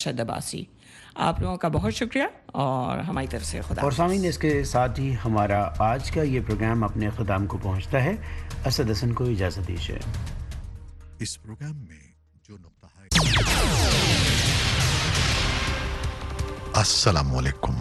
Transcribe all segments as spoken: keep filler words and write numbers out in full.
شد عباسی، آپ لوگوں کا بہت شکریہ اور ہماری طرف سے خدا اور سامعین، اس کے ساتھ ہی ہمارا آج کا یہ پروگرام اپنے اختتام کو پہنچتا ہے۔ اسد حسن کو اجازت دیجیے۔ اس پروگرام میں جو نقطہ ہے۔ السلام علیکم۔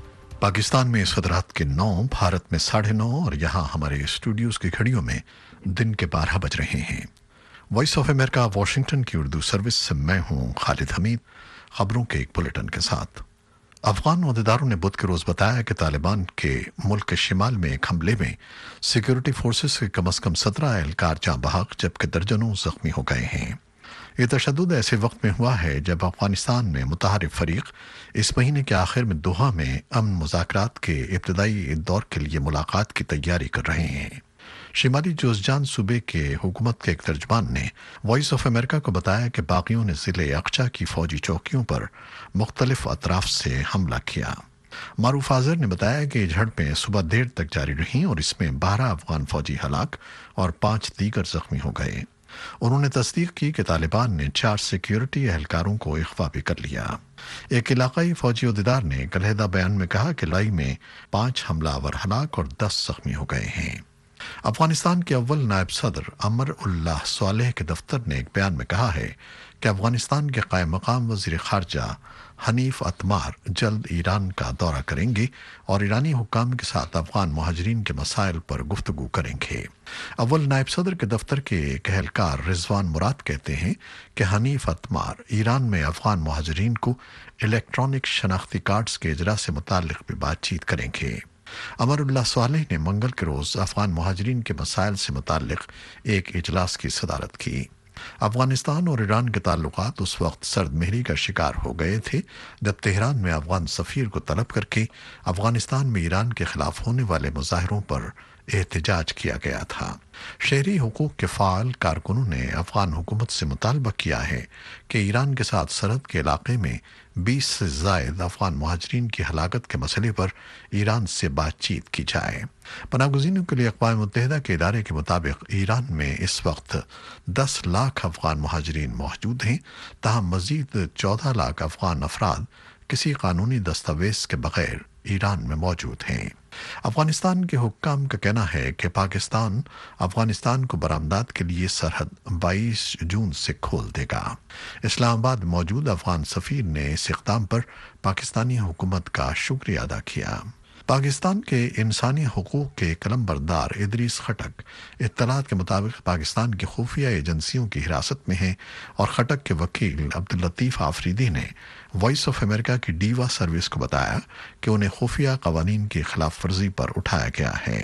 پاکستان میں اس وقت رات کے نو، بھارت میں ساڑھے نو اور یہاں ہمارے اسٹوڈیوز کی گھڑیوں میں دن کے بارہ بج رہے ہیں۔ وائس آف امریکہ واشنگٹن کی اردو سروس سے میں ہوں خالد حمید، خبروں کے ایک بلیٹن کے ساتھ۔ افغان عہدیداروں نے بدھ کے روز بتایا کہ طالبان کے ملک کے شمال میں ایک حملے میں سیکیورٹی فورسز کے کم از کم سترہ اہلکار جاں بحق جبکہ درجنوں زخمی ہو گئے ہیں۔ یہ تشدد ایسے وقت میں ہوا ہے جب افغانستان میں متحارب فریق اس مہینے کے آخر میں دوحہ میں امن مذاکرات کے ابتدائی دور کے لیے ملاقات کی تیاری کر رہے ہیں۔ شمالی جوزجان صوبے کے حکومت کے ایک ترجمان نے وائس آف امریکہ کو بتایا کہ باغیوں نے ضلع اقچا کی فوجی چوکیوں پر مختلف اطراف سے حملہ کیا۔ معروف آذر نے بتایا کہ یہ جھڑپیں صبح دیر تک جاری رہیں اور اس میں بارہ افغان فوجی ہلاک اور پانچ دیگر زخمی ہو گئے۔ انہوں نے تصدیق کی کہ طالبان نے چار سیکیورٹی اہلکاروں کو اغوا بھی کر لیا۔ ایک علاقائی فوجی عہدیدار نے ایک علیحدہ بیان میں کہا کہ لڑائی میں پانچ حملہ آور ہلاک اور دس زخمی ہو گئے ہیں۔ افغانستان کے اول نائب صدر امر اللہ صالح کے دفتر نے ایک بیان میں کہا ہے کہ افغانستان کے قائم مقام وزیر خارجہ حنیف اتمار جلد ایران کا دورہ کریں گے اور ایرانی حکام کے ساتھ افغان مہاجرین کے مسائل پر گفتگو کریں گے۔ اول نائب صدر کے دفتر کے ایک اہلکار رضوان مراد کہتے ہیں کہ حنیف اتمار ایران میں افغان مہاجرین کو الیکٹرانک شناختی کارڈز کے اجرا سے متعلق بھی بات چیت کریں گے۔ امر اللہ صالح نے منگل کے روز افغان مہاجرین کے مسائل سے متعلق ایک اجلاس کی صدارت کی۔ افغانستان اور ایران کے تعلقات اس وقت سرد مہری کا شکار ہو گئے تھے جب تہران میں افغان سفیر کو طلب کر کے افغانستان میں ایران کے خلاف ہونے والے مظاہروں پر احتجاج کیا گیا تھا۔ شہری حقوق کے فعال کارکنوں نے افغان حکومت سے مطالبہ کیا ہے کہ ایران کے ساتھ سرحد کے علاقے میں بیس سے زائد افغان مہاجرین کی ہلاکت کے مسئلے پر ایران سے بات چیت کی جائے۔ پناہ گزینوں کے لیے اقوام متحدہ کے ادارے کے مطابق ایران میں اس وقت دس لاکھ افغان مہاجرین موجود ہیں، تاہم مزید چودہ لاکھ افغان افراد کسی قانونی دستاویز کے بغیر ایران میں موجود ہیں۔ افغانستان کے حکام کا کہنا ہے کہ پاکستان افغانستان کو برآمدات کے لیے سرحد بائیس جون سے کھول دے گا۔ اسلام آباد میں موجود افغان سفیر نے اس اقدام پر پاکستانی حکومت کا شکریہ ادا کیا۔ پاکستان کے انسانی حقوق کے قلم بردار ادریس خٹک اطلاعات کے مطابق پاکستان کی خفیہ ایجنسیوں کی حراست میں ہیں اور خٹک کے وکیل عبداللطیف آفریدی نے وائس آف امریکہ کی ڈیوا سروس کو بتایا کہ انہیں خفیہ قوانین کی خلاف ورزی پر اٹھایا گیا ہے۔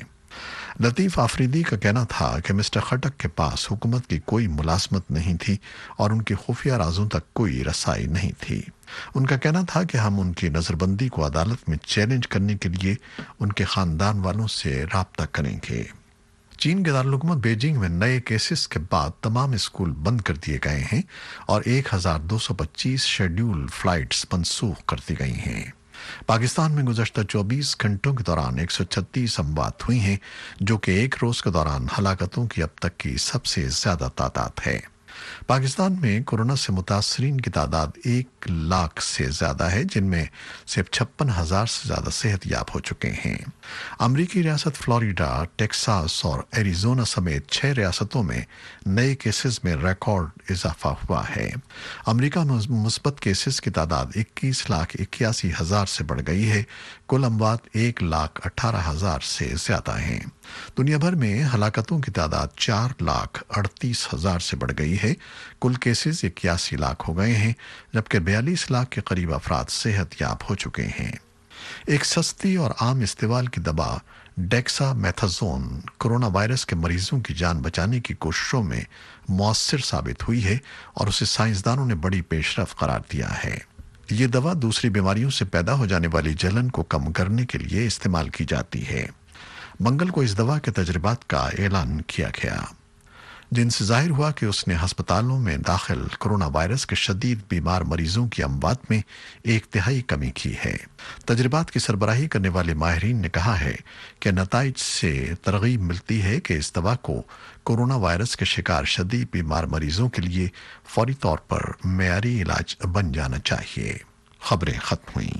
لطیف آفریدی کا کہنا تھا کہ مسٹر خٹک کے پاس حکومت کی کوئی ملازمت نہیں تھی اور ان کی خفیہ رازوں تک کوئی رسائی نہیں تھی۔ ان کا کہنا تھا کہ ہم ان کی نظر بندی کو عدالت میں چیلنج کرنے کے لیے ان کے خاندان والوں سے رابطہ کریں گے۔ چین کے دارالحکومت بیجنگ میں نئے کیسز کے بعد تمام اسکول بند کر دیے گئے ہیں اور ایک ہزار دو سو پچیس شیڈول فلائٹس منسوخ کر دی گئی ہیں۔ پاکستان میں گزشتہ چوبیس گھنٹوں کے دوران ایک سو چھتیس اموات ہوئی ہیں، جو کہ ایک روز کے دوران ہلاکتوں کی اب تک کی سب سے زیادہ تعداد ہے۔ پاکستان میں کورونا سے متاثرین کی تعداد ایک لاکھ سے زیادہ ہے، جن میں سے چھپن ہزار سے زیادہ صحت یاب ہو چکے ہیں۔ امریکی ریاست فلوریڈا، ٹیکساس اور ایریزونا سمیت چھ ریاستوں میں نئے کیسز میں ریکارڈ اضافہ ہوا ہے۔ امریکہ میں مثبت کیسز کی تعداد اکیس لاکھ اکیاسی ہزار سے بڑھ گئی ہے۔ کل اموات ایک لاکھ اٹھارہ ہزار سے زیادہ ہیں۔ دنیا بھر میں ہلاکتوں کی تعداد چار لاکھ اڑتیس ہزار سے بڑھ گئی ہے۔ کل کیسز اکیاسی لاکھ ہو گئے ہیں، جبکہ بیالیس لاکھ کے قریب افراد صحت یاب ہو چکے ہیں۔ ایک سستی اور عام استعمال کی دوا ڈیکسا میتھازون کرونا وائرس کے مریضوں کی جان بچانے کی کوششوں میں مؤثر ثابت ہوئی ہے اور اسے سائنسدانوں نے بڑی پیش رفت قرار دیا ہے۔ یہ دوا دوسری بیماریوں سے پیدا ہو جانے والی جلن کو کم کرنے کے لیے استعمال کی جاتی ہے۔ منگل کو اس دوا کے تجربات کا اعلان کیا گیا۔ जिनसे जाहिर हुआ कि उसने अस्पतालों में दाखिल कोरोना वायरस के शदीद बीमार मरीजों की अमवात में एक तिहाई कमी की है। तजर्बात की सरबराही करने वाले माहिरीन ने कहा है कि नताइज से तरगीब मिलती है कि इस दवा को कोरोना वायरस के शिकार शदीद बीमार मरीजों के लिए फौरी तौर पर मेयारी इलाज बन जाना चाहिए। खबरें खत्म हुई।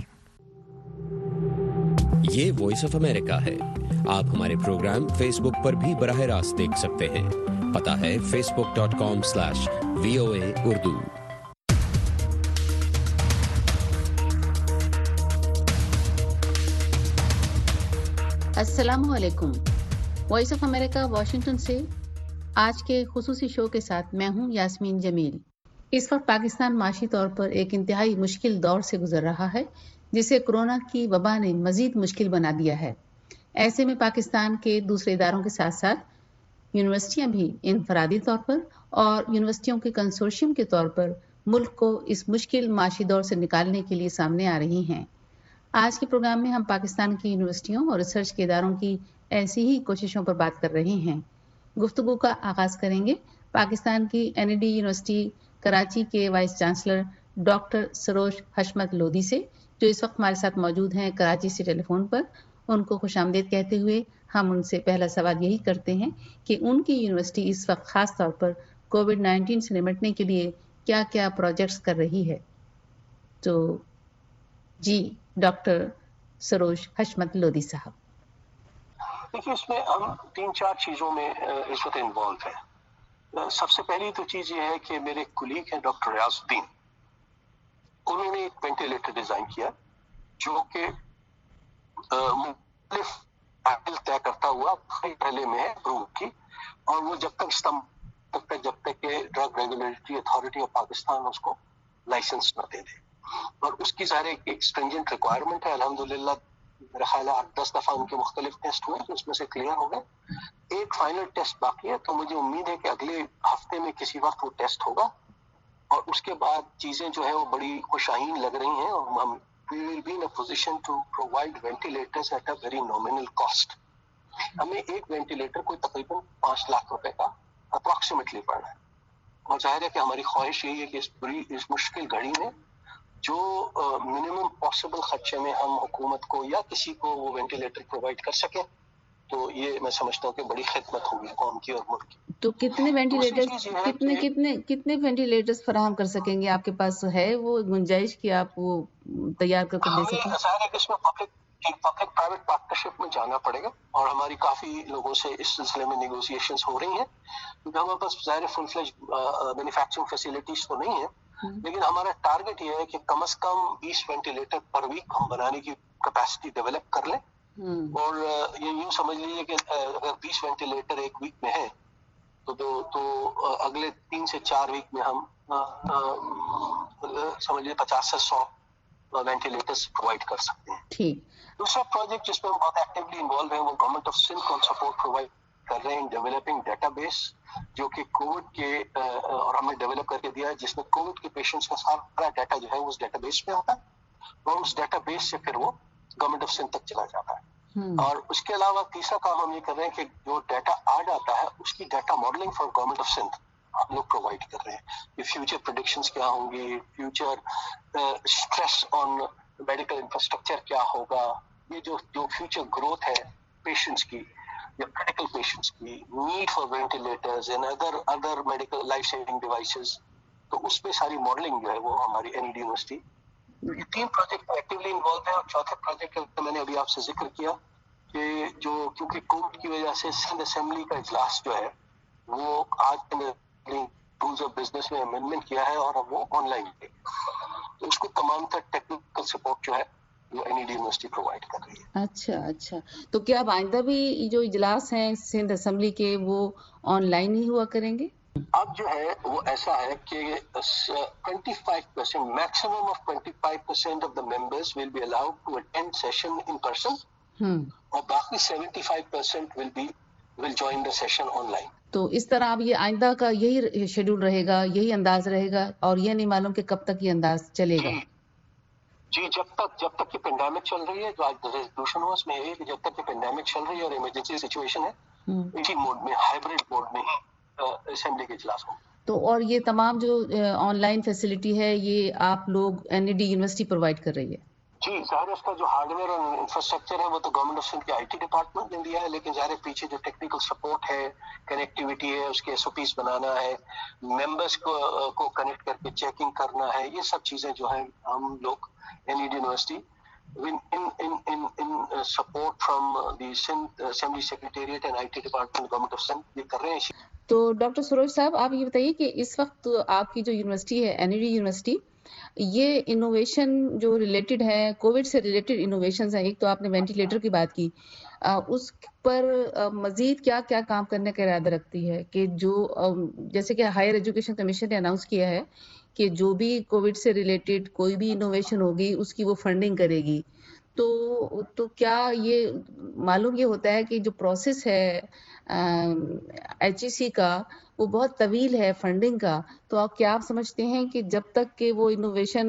ये वॉइस ऑफ अमेरिका है। आप हमारे प्रोग्राम फेसबुक पर भी बराह रास्त देख सकते हैं। पता है Facebook dot com slash V O A Urdu. अस्सलामु अलैकुम। वॉइस ऑफ अमेरिका वाशिंगटन से आज के खुसूसी शो के साथ मैं हूं यास्मीन जमील। इस वक्त पाकिस्तान माशी तौर पर एक इंतहाई मुश्किल दौर से गुजर रहा है, जिसे कोरोना की वबा ने मजीद मुश्किल बना दिया है। ऐसे में पाकिस्तान के दूसरे इदारों के साथ साथ यूनिवर्सिटियां भी इनफरादी तौर पर और यूनिवर्सिटियों के कंसोर्शियम के तौर पर मुल्क को इस मुश्किल माशी दौर से निकालने के लिए सामने आ रही हैं। आज के प्रोग्राम में हम पाकिस्तान की यूनिवर्सिटियों और रिसर्च के इदारों की ऐसी ही कोशिशों पर बात कर रहे हैं। गुफ्तगू का आगाज करेंगे पाकिस्तान की N E D university Karachi के vice chancellor doctor Saroj Hashmat Lodhi से, जो इस वक्त हमारे साथ मौजूद हैं कराची से टेलीफोन पर। उनको खुशामदीद कहते हुए हम उनसे पहला सवाल यही करते हैं कि उनकी यूनिवर्सिटी इस वक्त खास तौर पर कोविड नाइन्टीन से निपटने के लिए क्या क्या प्रोजेक्ट्स कर रही है। तो जी डॉक्टर सरोज हशमत लोधी साहब। देखिए, इसमें हम तीन चार चीज़ों में इस वक्त इन्वॉल्व है। सबसे पहली तो चीज़ ये है कि मेरे कुलीग हैं डॉक्टर रियाजुद्दीन, उन्होंने एक वेंटिलेटर डिज़ाइन किया जो कि मुख्तलिफ पैनल तय करता हुआ पहले में है अप्रूव की, और वो जब तक तब तक जब तक के drug regulatory authority of Pakistan उसको लाइसेंस न दे दे, और उसकी सारे एक स्ट्रिंजेंट रिक्वायरमेंट है। अल्हम्दुलिल्लाह मेरा ख्याल है आठ दस दफा उनके मुख्तलिफ टेस्ट हुए तो उसमें से क्लियर हो गए। एक फाइनल टेस्ट बाकी है, तो मुझे उम्मीद है कि अगले हफ्ते में किसी वक्त वो टेस्ट होगा, और उसके बाद चीजें जो है वो बड़ी खुशाइन लग रही हैं, और हम we will be in a position to provide ventilators at a very nominal cost. हमें एक वेंटिलेटर कोई तकरीबन पाँच लाख रुपए का अप्रोक्सीमेटली पड़ना है, और जाहिर है कि हमारी ख्वाहिश यही है कि इस बुरी इस मुश्किल घड़ी में जो मिनिमम पॉसिबल खर्चे में हम हुकूमत को या किसी को वो वेंटिलेटर प्रोवाइड कर सके, तो ये मैं समझता हूँ कि बड़ी खिदमत होगी कौम की और मुल्क की। तो कितने वेंटिलेटर्स कितने कितने कितने वेंटिलेटर्स फराहम कर सकेंगे? आपके पास है वो गुंजाइश कि आप वो तैयार करके दे सकें? हमें इसमें पब्लिक पब्लिक प्राइवेट पार्टनरशिप में जाना पड़ेगा, और हमारी काफी लोगों से इस सिलसिले में नेगोशिएशंस हो रही हैं, क्योंकि हमारे पास ज़ाहिर फुल फ्लेज मैन्युफैक्चरिंग फैसिलिटीज तो नहीं है, लेकिन हमारा टारगेट ये है कि कम से कम बीस वेंटिलेटर पर वीक हम बनाने की कैपेसिटी डेवलप कर लें। और ये यूं समझ लीजिए कि अगर बीस वेंटिलेटर एक वीक में है तो तो, तो अगले तीन से चार वीक में हम समझ लीजिए पचास से सौ वेंटिलेटर्स प्रोवाइड कर सकते हैं। ठीक। दूसरा प्रोजेक्ट जिसमें हम बहुत एक्टिवली इन्वॉल्व हैं वो गवर्नमेंट ऑफ सिंध को सपोर्ट प्रोवाइड कर रहे हैं डेवलपिंग डेटाबेस, जो कि कोविड के और हमने डेवलप करके दिया है, जिसमें कोविड के पेशेंट्स का सारा डाटा जो है उस डेटाबेस में होता है, और उस डेटाबेस से फिर वो गवर्नमेंट ऑफ सिंध तक चला जाता है। और उसके अलावा तीसरा काम हम ये कर रहे हैं कि जो डाटा आ जाता है उसकी data modelling for government of Sindh हम लोग प्रोवाइड कर रहे हैं कि फ्यूचर प्रेडिक्शंस क्या होंगी, future stress on medical infrastructure क्या होगा, ये जो जो फ्यूचर ग्रोथ है पेशेंट्स की या क्रिटिकल पेशेंट्स की, need for ventilators and other other medical life saving devices, तो उसमें सारी मॉडलिंग जो है वो हमारी एन ई डी यूनिवर्सिटी ये तीन प्रोजेक्ट में एक्टिवली इन्वॉल्व है। और चौथे प्रोजेक्ट का मैंने अभी आपसे जिक्र किया कि जो क्योंकि कोविड की वजह से सिंध असेंबली का इजलास जो है वो आज रूल्स ऑफ बिजनेस में अमेंडमेंट किया है और अब वो ऑनलाइन है, तो उसको तमाम तक टेक्निकल सपोर्ट जो है वो N E D university provide कर रही है। अच्छा अच्छा, तो क्या अब आइंदा भी जो इजलास हैं सिंध असेंबली के वो ऑनलाइन ही हुआ करेंगे? अब जो है वो ऐसा है कि पच्चीस परसेंट मैक्सिमम ऑफ पच्चीस percent of the members will be allowed to attend session in person, और बाकी पचहत्तर percent will be will join the session online. तो इस तरह अब ये आइंदा का यही शेड्यूल रहेगा, यही अंदाज रहेगा, और ये नहीं मालूम कि कब तक ये अंदाज चलेगा? जी, जी जब तक जब तक ये पेंडेमिक चल रही है, जो आज रेजोल्यूशन हुआ उसमें ये कि जब तक ये पेंडेमिक चल रही है और इमरजेंसी सिचुएशन है, इसी मोड में हाइब्रिड मोड में اسمبلی کے اجلاس ہوں. تو اور یہ تمام جو آن لائن فیسلٹی ہے یہ آپ لوگ N E D university provide کر رہی ہے؟ جی ظاہر اس کا جو ہارڈ ویئر اور انفراسٹرکچر ہے وہ تو گورنمنٹ آف سندھ کے آئی ٹی ڈپارٹمنٹ نے دیا ہے، لیکن ظاہر پیچھے جو ٹیکنیکل سپورٹ ہے، کنیکٹیوٹی ہے، اس کے ایس او پیز بنانا ہے، ممبرس کو کو کنیکٹ کر کے چیکنگ کرنا ہے، یہ سب چیزیں جو ہیں ہم لوگ N E D university in support from the Sindh assembly secretariat and I T department government of Sindh یہ کر رہے ہیں. تو ڈاکٹر سروج صاحب آپ یہ بتائیے کہ اس وقت آپ کی جو یونیورسٹی ہے این ای ڈی یونیورسٹی، یہ انوویشن جو ریلیٹڈ ہے کووڈ سے ریلیٹڈ انوویشنز ہیں، ایک تو آپ نے وینٹیلیٹر کی بات کی، اس پر مزید کیا کیا کام کرنے کا ارادہ رکھتی ہے کہ جو جیسے کہ ہائر ایجوکیشن کمیشن نے اناؤنس کیا ہے کہ جو بھی کووڈ سے ریلیٹڈ کوئی بھی انوویشن ہوگی اس کی وہ فنڈنگ کرے گی، تو تو کیا یہ معلوم یہ ہوتا ہے کہ جو پروسیس ہے ایچ ای سی کا وہ بہت طویل ہے فنڈنگ کا، تو آپ کیا آپ سمجھتے ہیں کہ جب تک کہ وہ انوویشن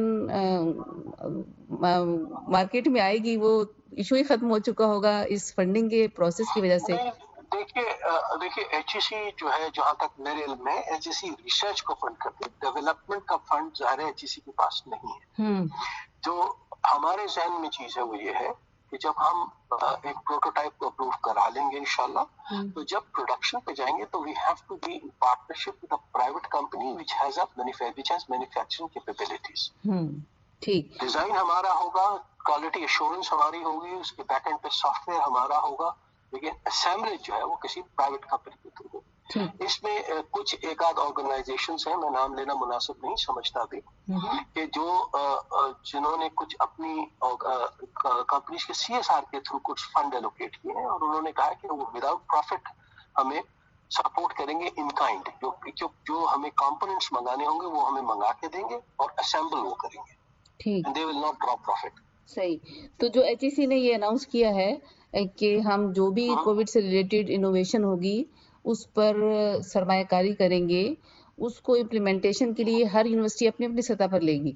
مارکیٹ میں آئے گی وہ ایشو ہی ختم ہو چکا ہوگا اس فنڈنگ کے پروسیس کی وجہ سے؟ دیکھیے دیکھیے ایچ ای سی جو ہے جہاں تک میرے علم میں ایچ ای سی ریسرچ کو فنڈ کرتی ہے، ڈیولپمنٹ کا فنڈ ظاہر ایچ ای سی کے پاس نہیں ہے. جو ہمارے ذہن میں چیز ہے وہ یہ ہے کہ جب ہم ایک پروٹوٹائپ کو اپروو کرا لیں گے انشاءاللہ، تو جب پروڈکشن پہ جائیں گے تو we have to be in partnership with a private company which has a which has manufacturing capabilities. ٹھیک، ڈیزائن ہمارا ہوگا، کوالٹی ایشورنس ہماری ہوگی، اس کے بیک اینڈ پہ سافٹ ویئر ہمارا ہوگا، لیکن اسمبلی جو ہے وہ کسی پرائیویٹ کمپنی کے تھرو ہوگی. اس میں کچھ ایک آدھ آرگنائزیشنز ہیں، میں نام لینا مناسب نہیں سمجھتا بھی، کہ جو جنہوں نے کچھ اپنی کمپنیز کے سی ایس آر کے تھرو کچھ فنڈ ایلوکیٹ کیے ہیں، اور انہوں نے کہا کہ وہ وداؤٹ پروفٹ ہمیں سپورٹ کریں گے ان کائنڈ، جو جو ہمیں کمپوننٹس منگانے ہوں گے وہ ہمیں منگا کے دیں گے اور اسمبل وہ کریں گے. ٹھیک، they will not drop profit. صحیح. تو جو ایچ ای سی نے یہ اناؤنس کیا ہے کہ ہم جو بھی کووڈ سے ریلیٹڈ انوویشن ہوگی اس پر سرمایہ کاری کریں گے، اس کو امپلیمنٹیشن کے لیے ہر یونیورسٹی اپنی اپنی سطح پر لے گی.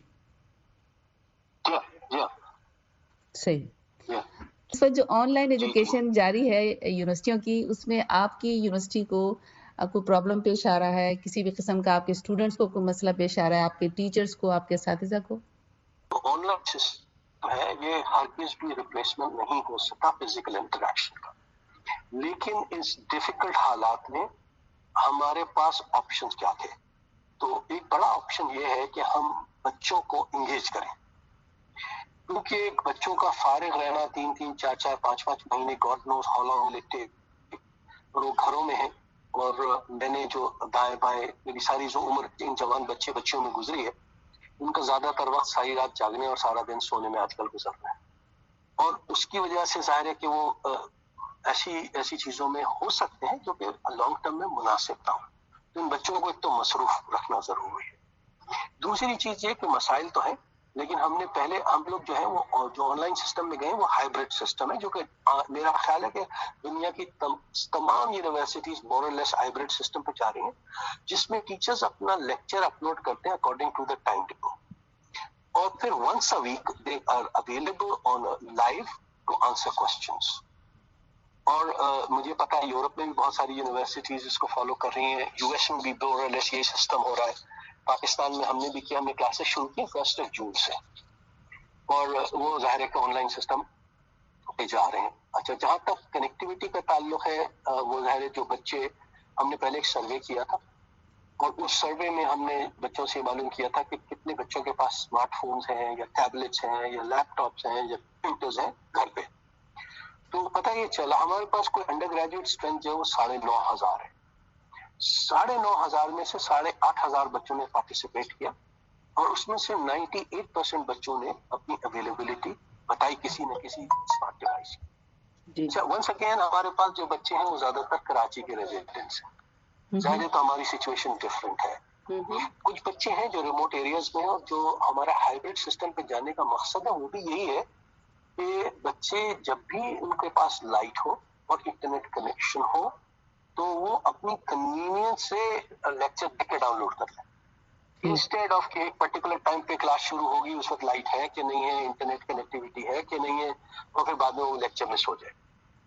صحیح. اس وقت جو آن لائن ایجوکیشن جاری ہے یونیورسٹیوں کی، اس میں آپ کی یونیورسٹی کو کوئی پرابلم پیش آ رہا ہے، کسی بھی قسم کا آپ کے اسٹوڈنٹس کو کوئی مسئلہ پیش آ رہا ہے، آپ کے ٹیچرس کو، آپ کے اساتذہ کو؟ آن لائن سسٹم ہے یہ ہرگز بھی ریپلیسمنٹ نہیں ہو سکتا فزیکل انٹریکشن کا، لیکن اس ڈیفیکلٹ حالات میں ہمارے پاس آپشنز کیا تھے؟ تو ایک بڑا آپشن یہ ہے کہ ہم بچوں کو انگیج کریں، کیونکہ بچوں کا فارغ رہنا تین تین چار چار پانچ پانچ مہینے God knows how long will it take, اور وہ گھروں میں ہیں. اور میں نے جو دائیں بائیں میری ساری جو عمر ان جوان بچے بچیوں میں گزری ہے، ان کا زیادہ تر وقت ساری رات جاگنے اور سارا دن سونے میں آج کل گزر رہا ہے، اور اس کی وجہ سے ظاہر ہے کہ وہ ایسی ایسی چیزوں میں ہو سکتے ہیں جو کہ لانگ ٹرم میں مناسب نہ ہو. تو ان بچوں کو ایک تو مصروف رکھنا ضروری ہے. دوسری چیز یہ کہ مسائل تو ہیں، لیکن ہم نے پہلے ہم لوگ جو ہے وہ جو آن لائن سسٹم میں گئے وہ ہائیبرڈ سسٹم ہے، جو کہ میرا خیال ہے کہ دنیا کی تمام یونیورسٹیز مور اور لیس ہائیبرڈ سسٹم پہ جا رہی ہیں، جس میں ٹیچرز اپنا لیکچر اپلوڈ کرتے ہیں according to the time table, اور پھر once a week they are available on live to answer questions. اور مجھے پتا ہے یورپ میں بھی بہت ساری یونیورسٹیز اس کو فالو کر رہی ہیں، یو ایس میں بھی مور اور لیس یہ سسٹم ہو رہا ہے، پاکستان میں ہم نے بھی کیا، ہم نے کلاسز شروع کی فرسٹ آف جون سے، اور وہ ظاہر ہے کہ آن لائن سسٹم پہ جا رہے ہیں. اچھا، جہاں تک کنیکٹیوٹی کا تعلق ہے، وہ ظاہر ہے جو بچے، ہم نے پہلے ایک سروے کیا تھا، اور اس سروے میں ہم نے بچوں سے معلوم کیا تھا کہ کتنے بچوں کے پاس اسمارٹ فونز ہیں یا ٹیبلٹس ہیں یا لیپ ٹاپس ہیں یا کمپیوٹرز ہیں گھر پہ. تو پتہ یہ چلا ہمارے پاس کوئی انڈر گریجویٹ اسٹرینتھ جو ہے وہ ساڑھے نو ہزار ہے. ساڑھے نو ہزار میں سے ساڑھے آٹھ ہزار بچوں نے پارٹیسپیٹ کیا، اور اس میں سے نائنٹی ایٹ پرسینٹ بچوں نے اپنی اویلیبلٹی بتائی کسی نہ کسی اسمارٹ ڈیوائس کی. اچھا، ونس اگین ہمارے پاس جو بچے ہیں وہ زیادہ تر کراچی کے ریزیڈنٹس ہیں، ظاہر ہے تو ہماری سچویشن ڈفرینٹ ہے. کچھ بچے ہیں جو ریموٹ ایریاز میں ہیں، اور جو ہمارا ہائیبرڈ سسٹم پہ جانے کا مقصد ہے وہ بھی یہی ہے کہ بچے جب بھی ان کے پاس لائٹ ہو اور انٹرنیٹ کنیکشن ہو تو وہ اپنی کنوینئنس سے لیکچر دیکھ کے ڈاؤن لوڈ کر لیں، انسٹیڈ آف کہ ایک پرٹیکولر ٹائم پہ کلاس شروع ہوگی، اس وقت لائٹ ہے کہ نہیں ہے، انٹرنیٹ کنیکٹیوٹی ہے کہ نہیں ہے، اور پھر بعد میں وہ لیکچر مس ہو جائے.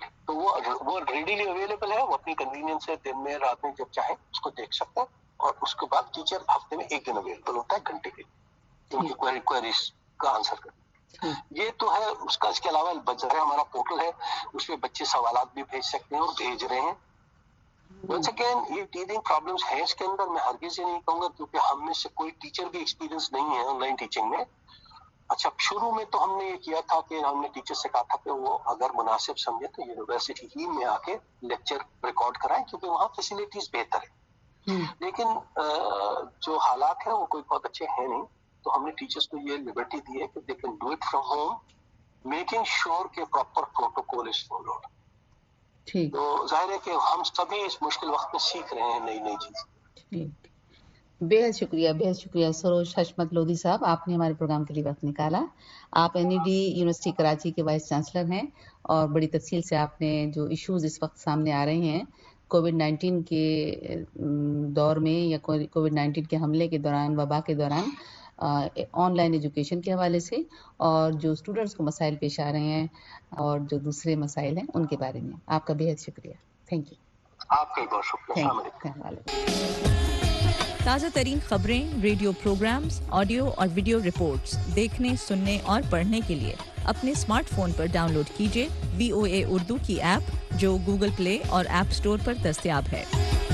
تو وہ وہ ریڈیلی اویلیبل ہے, وہ اپنی کنوینئنس سے دن میں رات میں جب چاہیں اس کو دیکھ سکتے ہیں. اور اس کے بعد ٹیچر ہفتے میں ایک دن اویلیبل ہوتا ہے گھنٹے کے ان کی کوئری کوئریز کا آنسر کرنا. یہ تو ہے. اس کا اس کے علاوہ بجر ہے ہمارا پورٹل ہے, اس میں بچے سوالات بھی بھیج سکتے ہیں اور بھیج رہے ہیں. ونس اگین یہ ٹیچنگ پرابلمس ہیں اس کے اندر, میں ہرگز یہ نہیں کہوں گا کیونکہ ہم میں سے کوئی ٹیچر بھی ایکسپیرینس نہیں ہے آن لائن ٹیچنگ میں. اچھا, شروع میں تو ہم نے یہ کیا تھا کہ ہم نے ٹیچر سے کہا تھا کہ وہ اگر مناسب سمجھے تو یونیورسٹی ہی میں آ کے لیکچر ریکارڈ کرائیں کیونکہ وہاں فیسلٹیز بہتر ہے. لیکن جو حالات ہیں وہ کوئی بہت اچھے ہیں نہیں, تو ہم نے ٹیچرس کو یہ لبرٹی دی ہے کہ they can do it from home, making sure کہ پراپر پروٹوکول از فالوڈ. تو ظاہر ہے کہ ہم سبھی اس مشکل وقت میں سیکھ رہے ہیں نئی نئی چیز. بے حد شکریہ, بے حد شکریہ سروج حشمت لودھی صاحب, آپ نے ہمارے پروگرام کے لیے وقت نکالا. آپ N E D university Karachi کے وائس چانسلر ہیں اور بڑی تفصیل سے آپ نے جو ایشوز اس وقت سامنے آ رہے ہیں کووڈ نائنٹین کے دور میں یا کووڈ نائنٹین کے حملے کے دوران, وبا کے دوران, آن لائن ایجوکیشن کے حوالے سے, اور جو اسٹوڈنٹس کو مسائل پیش آ رہے ہیں اور جو دوسرے مسائل ہیں ان کے بارے میں. آپ کا بے حد شکریہ. Thank you. آپ کا بہت شکریہ. السلام علیکم. تازہ ترین خبریں, ریڈیو پروگرامز, آڈیو اور ویڈیو رپورٹس دیکھنے, سننے اور پڑھنے کے لیے اپنے اسمارٹ فون پر ڈاؤن لوڈ کیجیے وی او اے اردو کی ایپ جو گوگل پلے اور ایپ اسٹور پر دستیاب ہے.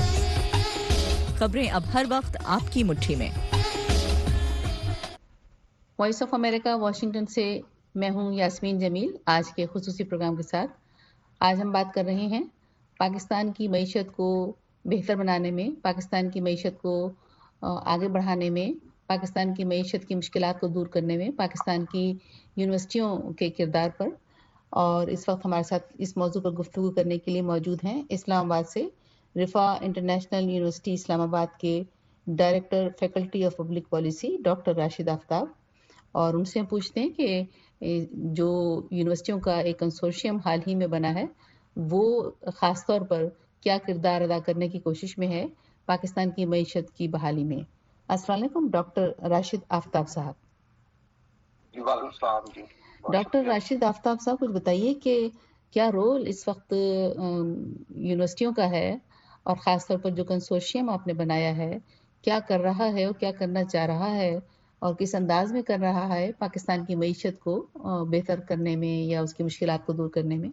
خبریں اب ہر وقت آپ کی مٹھی میں. وائس آف امریکہ واشنگٹن سے میں ہوں یاسمین جمیل آج کے خصوصی پروگرام کے ساتھ. آج ہم بات کر رہے ہیں پاکستان کی معیشت کو بہتر بنانے میں, پاکستان کی معیشت کو آگے بڑھانے میں, پاکستان کی معیشت کی مشکلات کو دور کرنے میں پاکستان کی یونیورسٹیوں کے کردار پر. اور اس وقت ہمارے ساتھ اس موضوع پر گفتگو کرنے کے لیے موجود ہیں اسلام آباد سے رفا انٹرنیشنل یونیورسٹی اسلام آباد کے director faculty of public policy doctor Rashid Aftab. اور ان سے پوچھتے ہیں کہ جو یونیورسٹیوں کا ایک کنسورشیم حال ہی میں بنا ہے وہ خاص طور پر کیا کردار ادا کرنے کی کوشش میں ہے پاکستان کی معیشت کی بحالی میں. السلام علیکم ڈاکٹر راشد آفتاب صاحب. جی وعلیکم السلام. جی ڈاکٹر راشد آفتاب صاحب کچھ بتائیے کہ کیا رول اس وقت یونیورسٹیوں کا ہے اور خاص طور پر جو کنسورشیم آپ نے بنایا ہے کیا کر رہا ہے اور کیا کرنا چاہ رہا ہے اور کس انداز میں کر رہا ہے پاکستان کی معیشت کو بہتر کرنے میں یا اس کی مشکلات کو دور کرنے میں.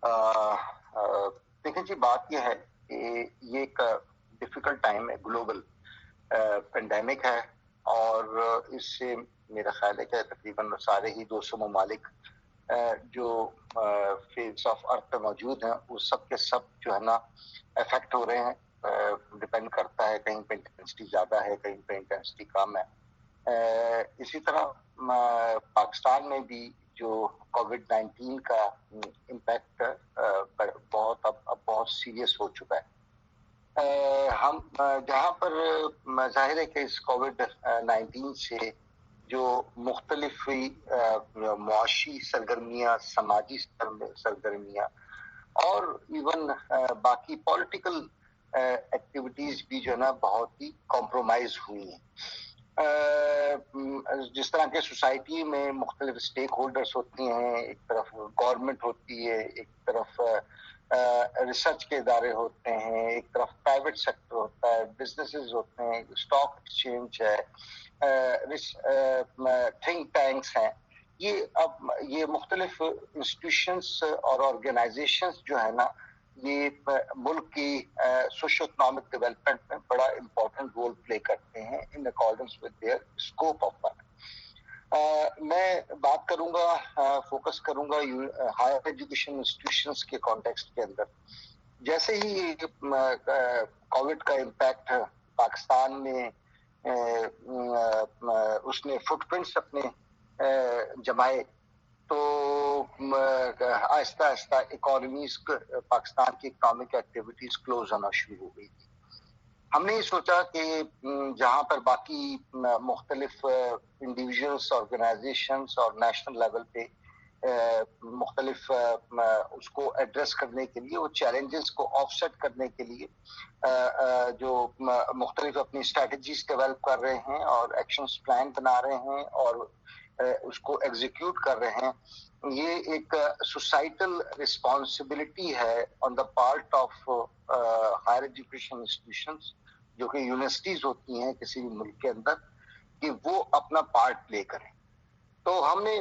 دیکھیں جی, بات یہ ہے کہ یہ ایک ڈیفیکلٹ ٹائم ہے, گلوبل پینڈیمک ہے, اور اس سے میرا خیال ہے کہ تقریباً سارے ہی دو سو ممالک جو فیس آف ارتھ پہ موجود ہیں وہ سب کے سب جو ہے نا افیکٹ ہو رہے ہیں. ڈپینڈ کرتا ہے, کہیں پہ انٹینسٹی زیادہ ہے, کہیں پہ انٹینسٹی کم ہے. اسی طرح پاکستان میں بھی جو کووڈ نائنٹین کا امپیکٹ بہت اب اب بہت سیریس ہو چکا ہے. ہم جہاں پر ظاہر ہے کہ اس کووڈ نائنٹین سے جو مختلف معاشی سرگرمیاں, سماجی سرگرمیاں اور ایون باقی پولیٹیکل ایکٹیویٹیز بھی جو ہے نا بہت ہی کمپرومائز ہوئی ہیں. جس طرح کے سوسائٹی میں مختلف اسٹیک ہولڈرز ہوتی ہیں, ایک طرف گورنمنٹ ہوتی ہے, ایک طرف ریسرچ کے ادارے ہوتے ہیں, ایک طرف پرائیویٹ سیکٹر ہوتا ہے, بزنسز ہوتے ہیں, اسٹاک ایکسچینج ہے, تھنک ٹینکس ہیں. یہ اب یہ مختلف انسٹیٹیوشنز اور آرگنائزیشنز جو ہے نا یہ ملک کی سوشو اکنامک ڈیولپمنٹ میں بڑا امپورٹنٹ رول پلے کرتے ہیں in accordance with their scope of work. میں بات کروں گا, فوکس کروں گا ہائر ایجوکیشن انسٹیٹیوشنز کے کانٹیکسٹ کے اندر. جیسے ہی کووڈ کا امپیکٹ پاکستان میں اس نے فٹ پرنٹس اپنے جمائے تو آہستہ آہستہ اکانومیز پاکستان کی اکنامک ایکٹیویٹیز کلوز ہونا شروع ہو گئی تھی. ہم نے یہ سوچا کہ جہاں پر باقی مختلف انڈیویجولس, آرگنائزیشنس اور نیشنل لیول پہ مختلف اس کو ایڈریس کرنے کے لیے, وہ چیلنجز کو آف سیٹ کرنے کے لیے جو مختلف اپنی اسٹریٹجیز ڈیولپ کر رہے ہیں اور ایکشنز پلان بنا رہے ہیں اور اس کو ایگزیکیوٹ کر رہے ہیں. یہ ایک سوسائٹل رسپانسبلٹی ہے on the part of higher education institutions جو کہ یونیورسٹیز ہوتی ہیں کسی بھی ملک کے اندر, کہ وہ اپنا پارٹ پلے کریں. تو ہم نے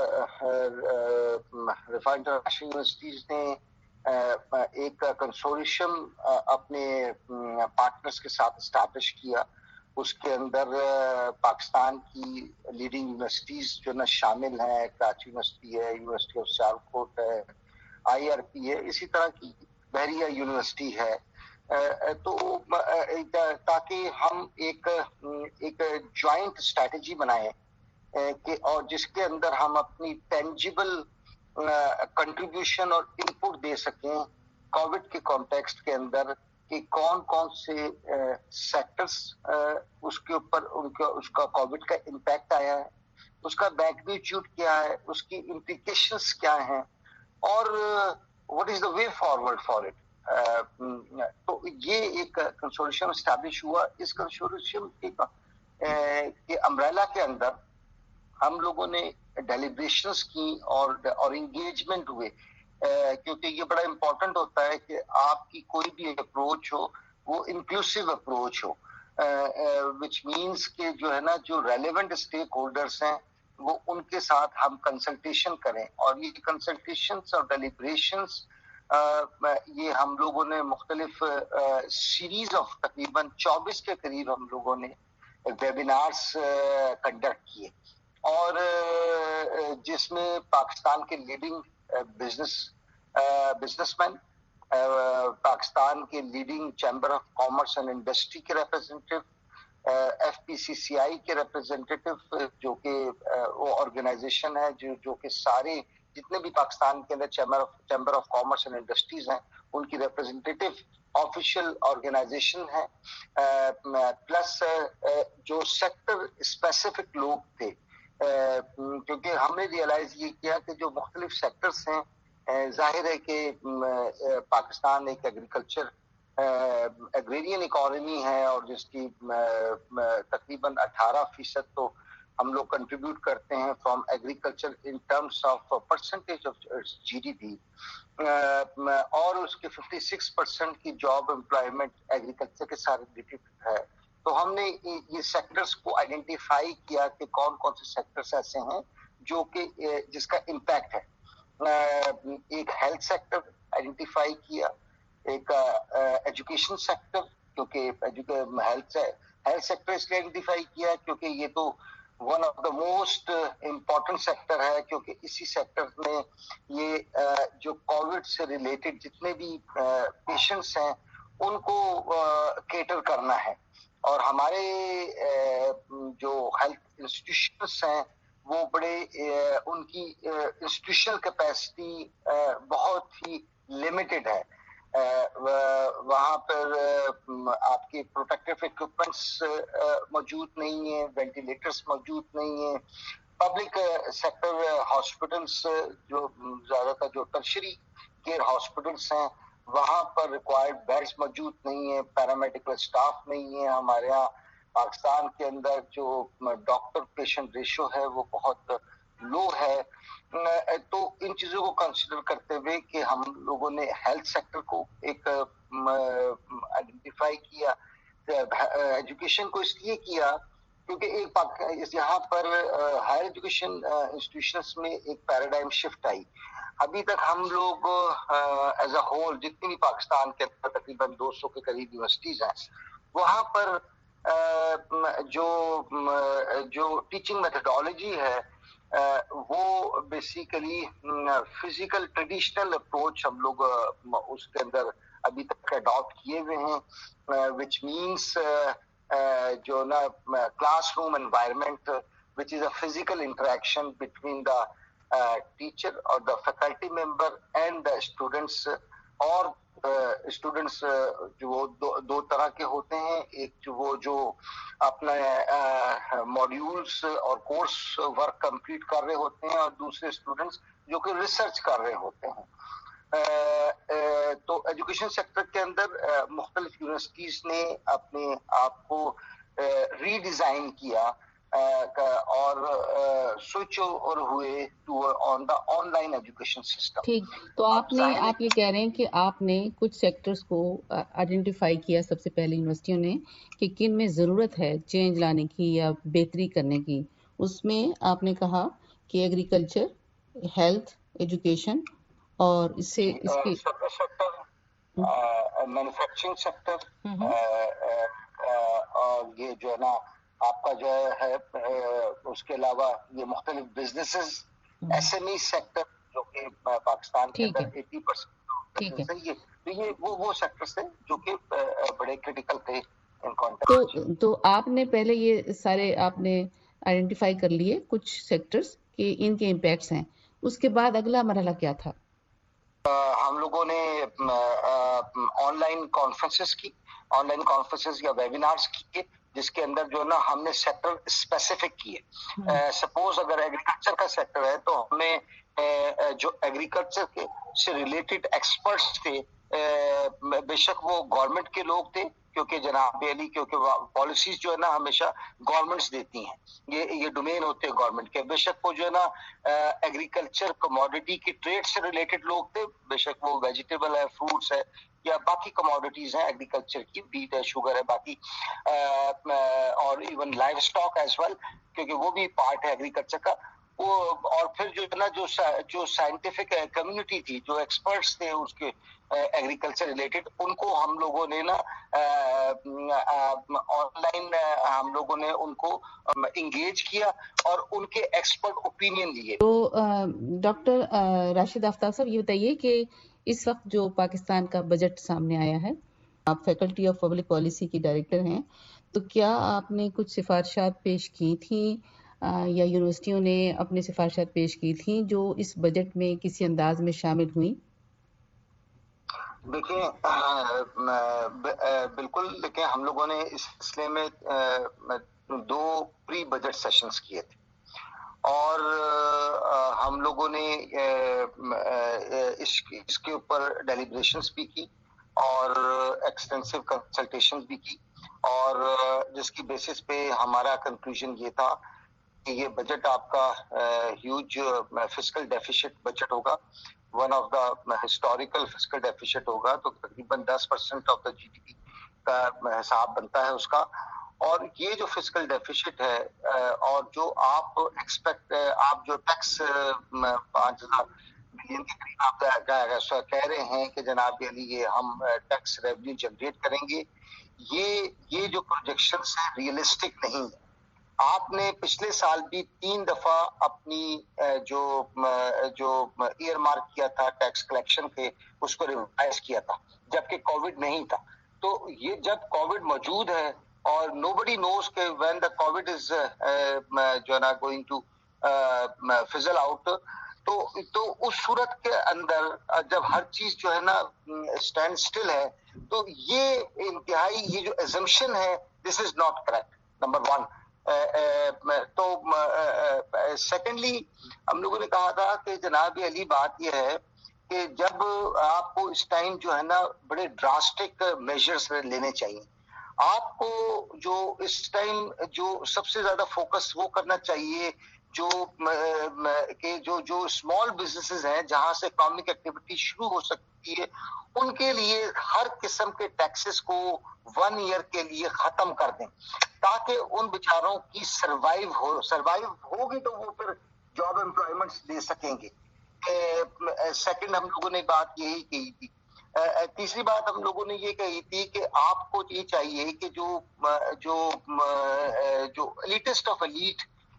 رفاع انٹرنیشنل یونیورسٹیز نے ایک کنسورشیم اپنے پارٹنرز کے ساتھ اسٹیبلش کیا. اس کے اندر پاکستان کی لیڈنگ یونیورسٹیز جو نا شامل ہیں, کراچی یونیورسٹی ہے, یونیورسٹی آف سیالکوٹ ہے, آئی آر پی ہے, اسی طرح کی بحریہ یونیورسٹی ہے. تو تاکہ ہم ایک ایک جوائنٹ اسٹریٹجی بنائیں کہ اور جس کے اندر ہم اپنی ٹینجیبل کنٹریبیوشن اور ان پٹ دے سکیں کووڈ کے کانٹیکسٹ کے اندر, کہ کون کون سے سیکٹرز اس کے اوپر ان کا اس کا کووڈ کا امپیکٹ آیا ہے, اس کا میگنیچیوڈ کیا ہے, اس کی امپلیکیشنز کیا ہیں, اور what is the way forward for it. تو یہ ایک کنسورشیم اسٹیبلش ہوا. اس کنسورشیم کے امبریلا کے اندر ہم لوگوں نے ڈیلیبریشنز کی اور اور انگیجمنٹ ہوئے, کیونکہ یہ بڑا امپورٹنٹ ہوتا ہے کہ آپ کی کوئی بھی اپروچ ہو وہ انکلوسیو اپروچ ہو, وچ مینس کہ جو ہے نا جو ریلیونٹ اسٹیک ہولڈرس ہیں وہ ان کے ساتھ ہم کنسلٹیشن کریں. اور یہ کنسلٹیشنس اور ڈیلیبریشنس یہ ہم لوگوں نے مختلف سیریز آف تقریباً چوبیس کے قریب ہم لوگوں نے ویبینارس کنڈکٹ کیے, اور جس میں پاکستان کے leading business businessman, Pakistan کے leading chamber of commerce and industry کے representative, F P C C I کے ریپرزینٹیو جو کہ وہ آرگنائزیشن ہے جو جو کہ سارے جتنے بھی پاکستان کے اندر chamber of chamber of commerce and industries ہیں ان کی ریپرزینٹیو آفیشیل آرگنائزیشن ہے, پلس جو سیکٹر اسپیسیفک لوگ تھے, کیونکہ ہم نے ریئلائز یہ کیا کہ جو مختلف سیکٹرز ہیں, ظاہر ہے کہ پاکستان ایک ایگریکلچر ایگریرین اکانومی ہے اور جس کی تقریباً اٹھارہ فیصد تو ہم لوگ کنٹریبیوٹ کرتے ہیں from agriculture in terms of percentage of G D P, اور اس کے ففٹی سکس پرسینٹ کی جاب امپلائمنٹ ایگریکلچر کے ساتھ ریلیٹڈ ہے. تو ہم نے یہ سیکٹرز کو آئیڈینٹیفائی کیا کہ کون کون سے سیکٹرز ایسے ہیں جو کہ جس کا امپیکٹ ہے. ایک ہیلتھ سیکٹر آئیڈینٹیفائی کیا, ایک ایجوکیشن سیکٹر, کیونکہ ہیلتھ ہیلتھ سیکٹر اس لیے آئیڈینٹیفائی کیا کیونکہ یہ تو one of the most important sector ہے, کیونکہ اسی سیکٹر میں یہ جو کووڈ سے ریلیٹڈ جتنے بھی پیشنٹس ہیں ان کو کیٹر کرنا ہے. اور ہمارے جو ہیلتھ انسٹیٹیوشنس ہیں وہ بڑے ان کی انسٹیٹیوشنل کیپیسٹی بہت ہی لمیٹڈ ہے. وہاں پر آپ کے پروٹیکٹیو اکوپمنٹس موجود نہیں ہیں, وینٹیلیٹرز موجود نہیں ہیں. پبلک سیکٹر ہاسپٹلس جو زیادہ تر جو ٹرشری کیئر ہاسپٹلس ہیں وہاں پر ریکوائرڈ بیڈز موجود نہیں ہیں, پیرامیڈیکل اسٹاف نہیں ہے. ہمارے یہاں پاکستان کے اندر جو ڈاکٹر پیشنٹ ریشو ہے وہ بہت لو ہے. تو ان چیزوں کو کنسیڈر کرتے ہوئے کہ ہم لوگوں نے ہیلتھ سیکٹر کو ایک آئیڈینٹیفائی کیا, ایجوکیشن کو اس لیے کیا کیونکہ ایک یہاں پر ہائر ایجوکیشن انسٹیٹیوشنس میں ایک پیراڈائم شفٹ آئی. ابھی تک ہم لوگ ایز اے ہول جتنی بھی پاکستان کے اندر تقریباً دو سو کے قریب یونیورسٹیز ہیں وہاں پر جو جو ٹیچنگ میتھڈالوجی ہے وہ بیسیکلی فزیکل ٹریڈیشنل اپروچ ہم لوگ اس کے اندر ابھی تک اڈاپٹ کیے ہوئے ہیں, وچ مینس جو نا classroom environment which is a physical interaction between the teacher اور the faculty member and the students. اور اسٹوڈنٹس جو دو, دو طرح کے ہوتے ہیں, ایک جو وہ جو اپنا ماڈیولس اور کورس ورک کمپلیٹ کر رہے ہوتے ہیں اور دوسرے اسٹوڈنٹس جو کہ ریسرچ کر رہے ہوتے ہیں. تو ایجوکیشن سیکٹر کے اندر مختلف یونیورسٹیز نے اپنے آپ کو ری ڈیزائن کیا اور سوئچ اوور ہوئے to on the online education system. ٹھیک, تو آپ نے آپ یہ کہہ رہے ہیں کہ آپ نے کچھ سیکٹرز کو آئیڈینٹیفائی کیا سب سے پہلے یونیورسٹیوں نے کہ کن میں ضرورت ہے چینج لانے کی یا بہتری کرنے کی. اس میں آپ نے کہا کہ ایگریکلچر, ہیلتھ, ایجوکیشن اور اس سے اس کی مینوفیکچرنگ سیکٹر, اور یہ جو ہے نا آپ کا جو ہے اس کے علاوہ یہ مختلف businesses, S M E sector جو کہ پاکستان کے اندر ایٹی پرسینٹ ہے, یہ وہ وہ سیکٹرز ہیں جو کہ بڑے کریٹیکل تھے ان کانٹیکسٹ. تو تو آپ نے پہلے یہ سارے آپ نے آئیڈینٹیفائی کر لیے کچھ سیکٹرز کہ ان کے امپیکٹس ہیں, اس کے بعد اگلا مرحلہ کیا تھا؟ ہم لوگوں نے آن لائن کانفرنسز کی, آن لائن کانفرنسز یا ویبینارز کیے جس کے اندر جو ہے نا ہم نے سیکٹر اسپیسیفک کیے. سپوز اگر ایگریکلچر کا سیکٹر ہے تو ہمیں جو ایگریکلچر کے سے ریلیٹڈ ایکسپرٹس تھے, بے شک وہ گورنمنٹ کے لوگ تھے کیونکہ جناب علی کیونکہ پالیسیز جو ہے نا ہمیشہ گورنمنٹس دیتی ہیں, یہ یہ ڈومین ہوتے ہیں گورنمنٹ کے. بے شک وہ جو ہے نا ایگریکلچر کموڈیٹی کی ٹریڈ سے ریلیٹڈ لوگ تھے, بے شک وہ ویجیٹیبل ہے, فروٹس ہے یا باقی کموڈیٹیز ہیں ایگریکلچر کی, بیٹ ہے, شوگر ہے, باقی اور even livestock as well کیونکہ وہ بھی پارٹ ہے ایگریکلچر کا. وہ اور پھر جو ہے نا جو جو سائنٹیفک کمیونٹی تھی, جو ایکسپرٹس تھے اس کے ایگریکلچر ریلیٹڈ, ان کو ہم لوگوں نے نا آن لائن ہم لوگوں نے ان کو انگیج کیا اور ان کے ایکسپرٹ اوپینین لیے. تو ڈاکٹر راشد آفتاب صاحب یہ بتائیے کہ اس وقت جو پاکستان کا بجٹ سامنے آیا ہے, آپ فیکلٹی آف پبلک پالیسی کی ڈائریکٹر ہیں, تو کیا آپ نے کچھ سفارشات پیش کی تھیں یا یونیورسٹیوں نے اپنے سفارشات پیش کی تھیں جو اس بجٹ میں کسی انداز میں شامل ہوئیں؟ دیکھیں بالکل, دیکھیں ہم لوگوں نے اس سلسلے میں دو پری بجٹ سیشنز کیے تھے اور ہم لوگوں نے اس اس کے اوپر ڈیلیبریشنز بھی کی اور ایکسٹینسو کنسلٹیشنز بھی کی, اور جس کی بیسس پہ ہمارا کنکلوژن یہ تھا کہ یہ بجٹ آپ کا ہیوج فسکل ڈیفیسٹ بجٹ ہوگا, one of the historical fiscal deficit ہوگا, تو تقریباً دس percent of the G D P کا حساب بنتا ہے اس کا. اور یہ جو فسکل ڈیفیسٹ ہے اور جو آپ ایکسپیکٹ آپ جو ٹیکس پانچ ہزار ملین کے قریب آپ کہہ رہے ہیں کہ جناب علی یہ ہم ٹیکس ریونیو جنریٹ کریں گے, یہ یہ جو پروجیکشنز ہیں ریئلسٹک نہیں ہے. آپ نے پچھلے سال بھی تین دفعہ اپنی جو جو ایئر مارک کیا تھا ٹیکس کلیکشن کے, اس کو ریوائز کیا تھا جبکہ کووڈ نہیں تھا. تو یہ جب کووڈ موجود ہے اور نو بڈی نوز کہ وین دا کووڈ از جو ہے نا گوئنگ ٹو فزل آؤٹ, تو تو اس صورت کے اندر جب ہر چیز جو ہے نا اسٹینڈ اسٹل ہے, تو یہ انتہائی یہ جو ایزمپشن ہے this is not correct, number one. تو سیکنڈلی ہم لوگوں نے کہا تھا کہ جناب علی بات یہ ہے کہ جب آپ کو اس ٹائم جو ہے نا بڑے ڈراسٹک میجرز لینے چاہیے. آپ کو جو اس ٹائم جو سب سے زیادہ فوکس وہ کرنا چاہیے جو کہ جو جو اسمال بزنسز ہیں جہاں سے اکنامک ایکٹیویٹی شروع ہو سکتی ہے, ان کے لیے ہر قسم کے ٹیکسز کو ون ایئر کے لیے ختم کر دیں تاکہ ان بیچاروں کی سروائیو ہو سروائیو ہوگی تو وہ پھر جاب امپلائمنٹس دے سکیں گے. سیکنڈ ہم لوگوں نے بات یہی کہی تھی. تیسری بات ہم لوگوں نے یہ کہی تھی کہ آپ کو یہ چاہیے کہ جو جو جو ایلیٹسٹ آف ایلیٹ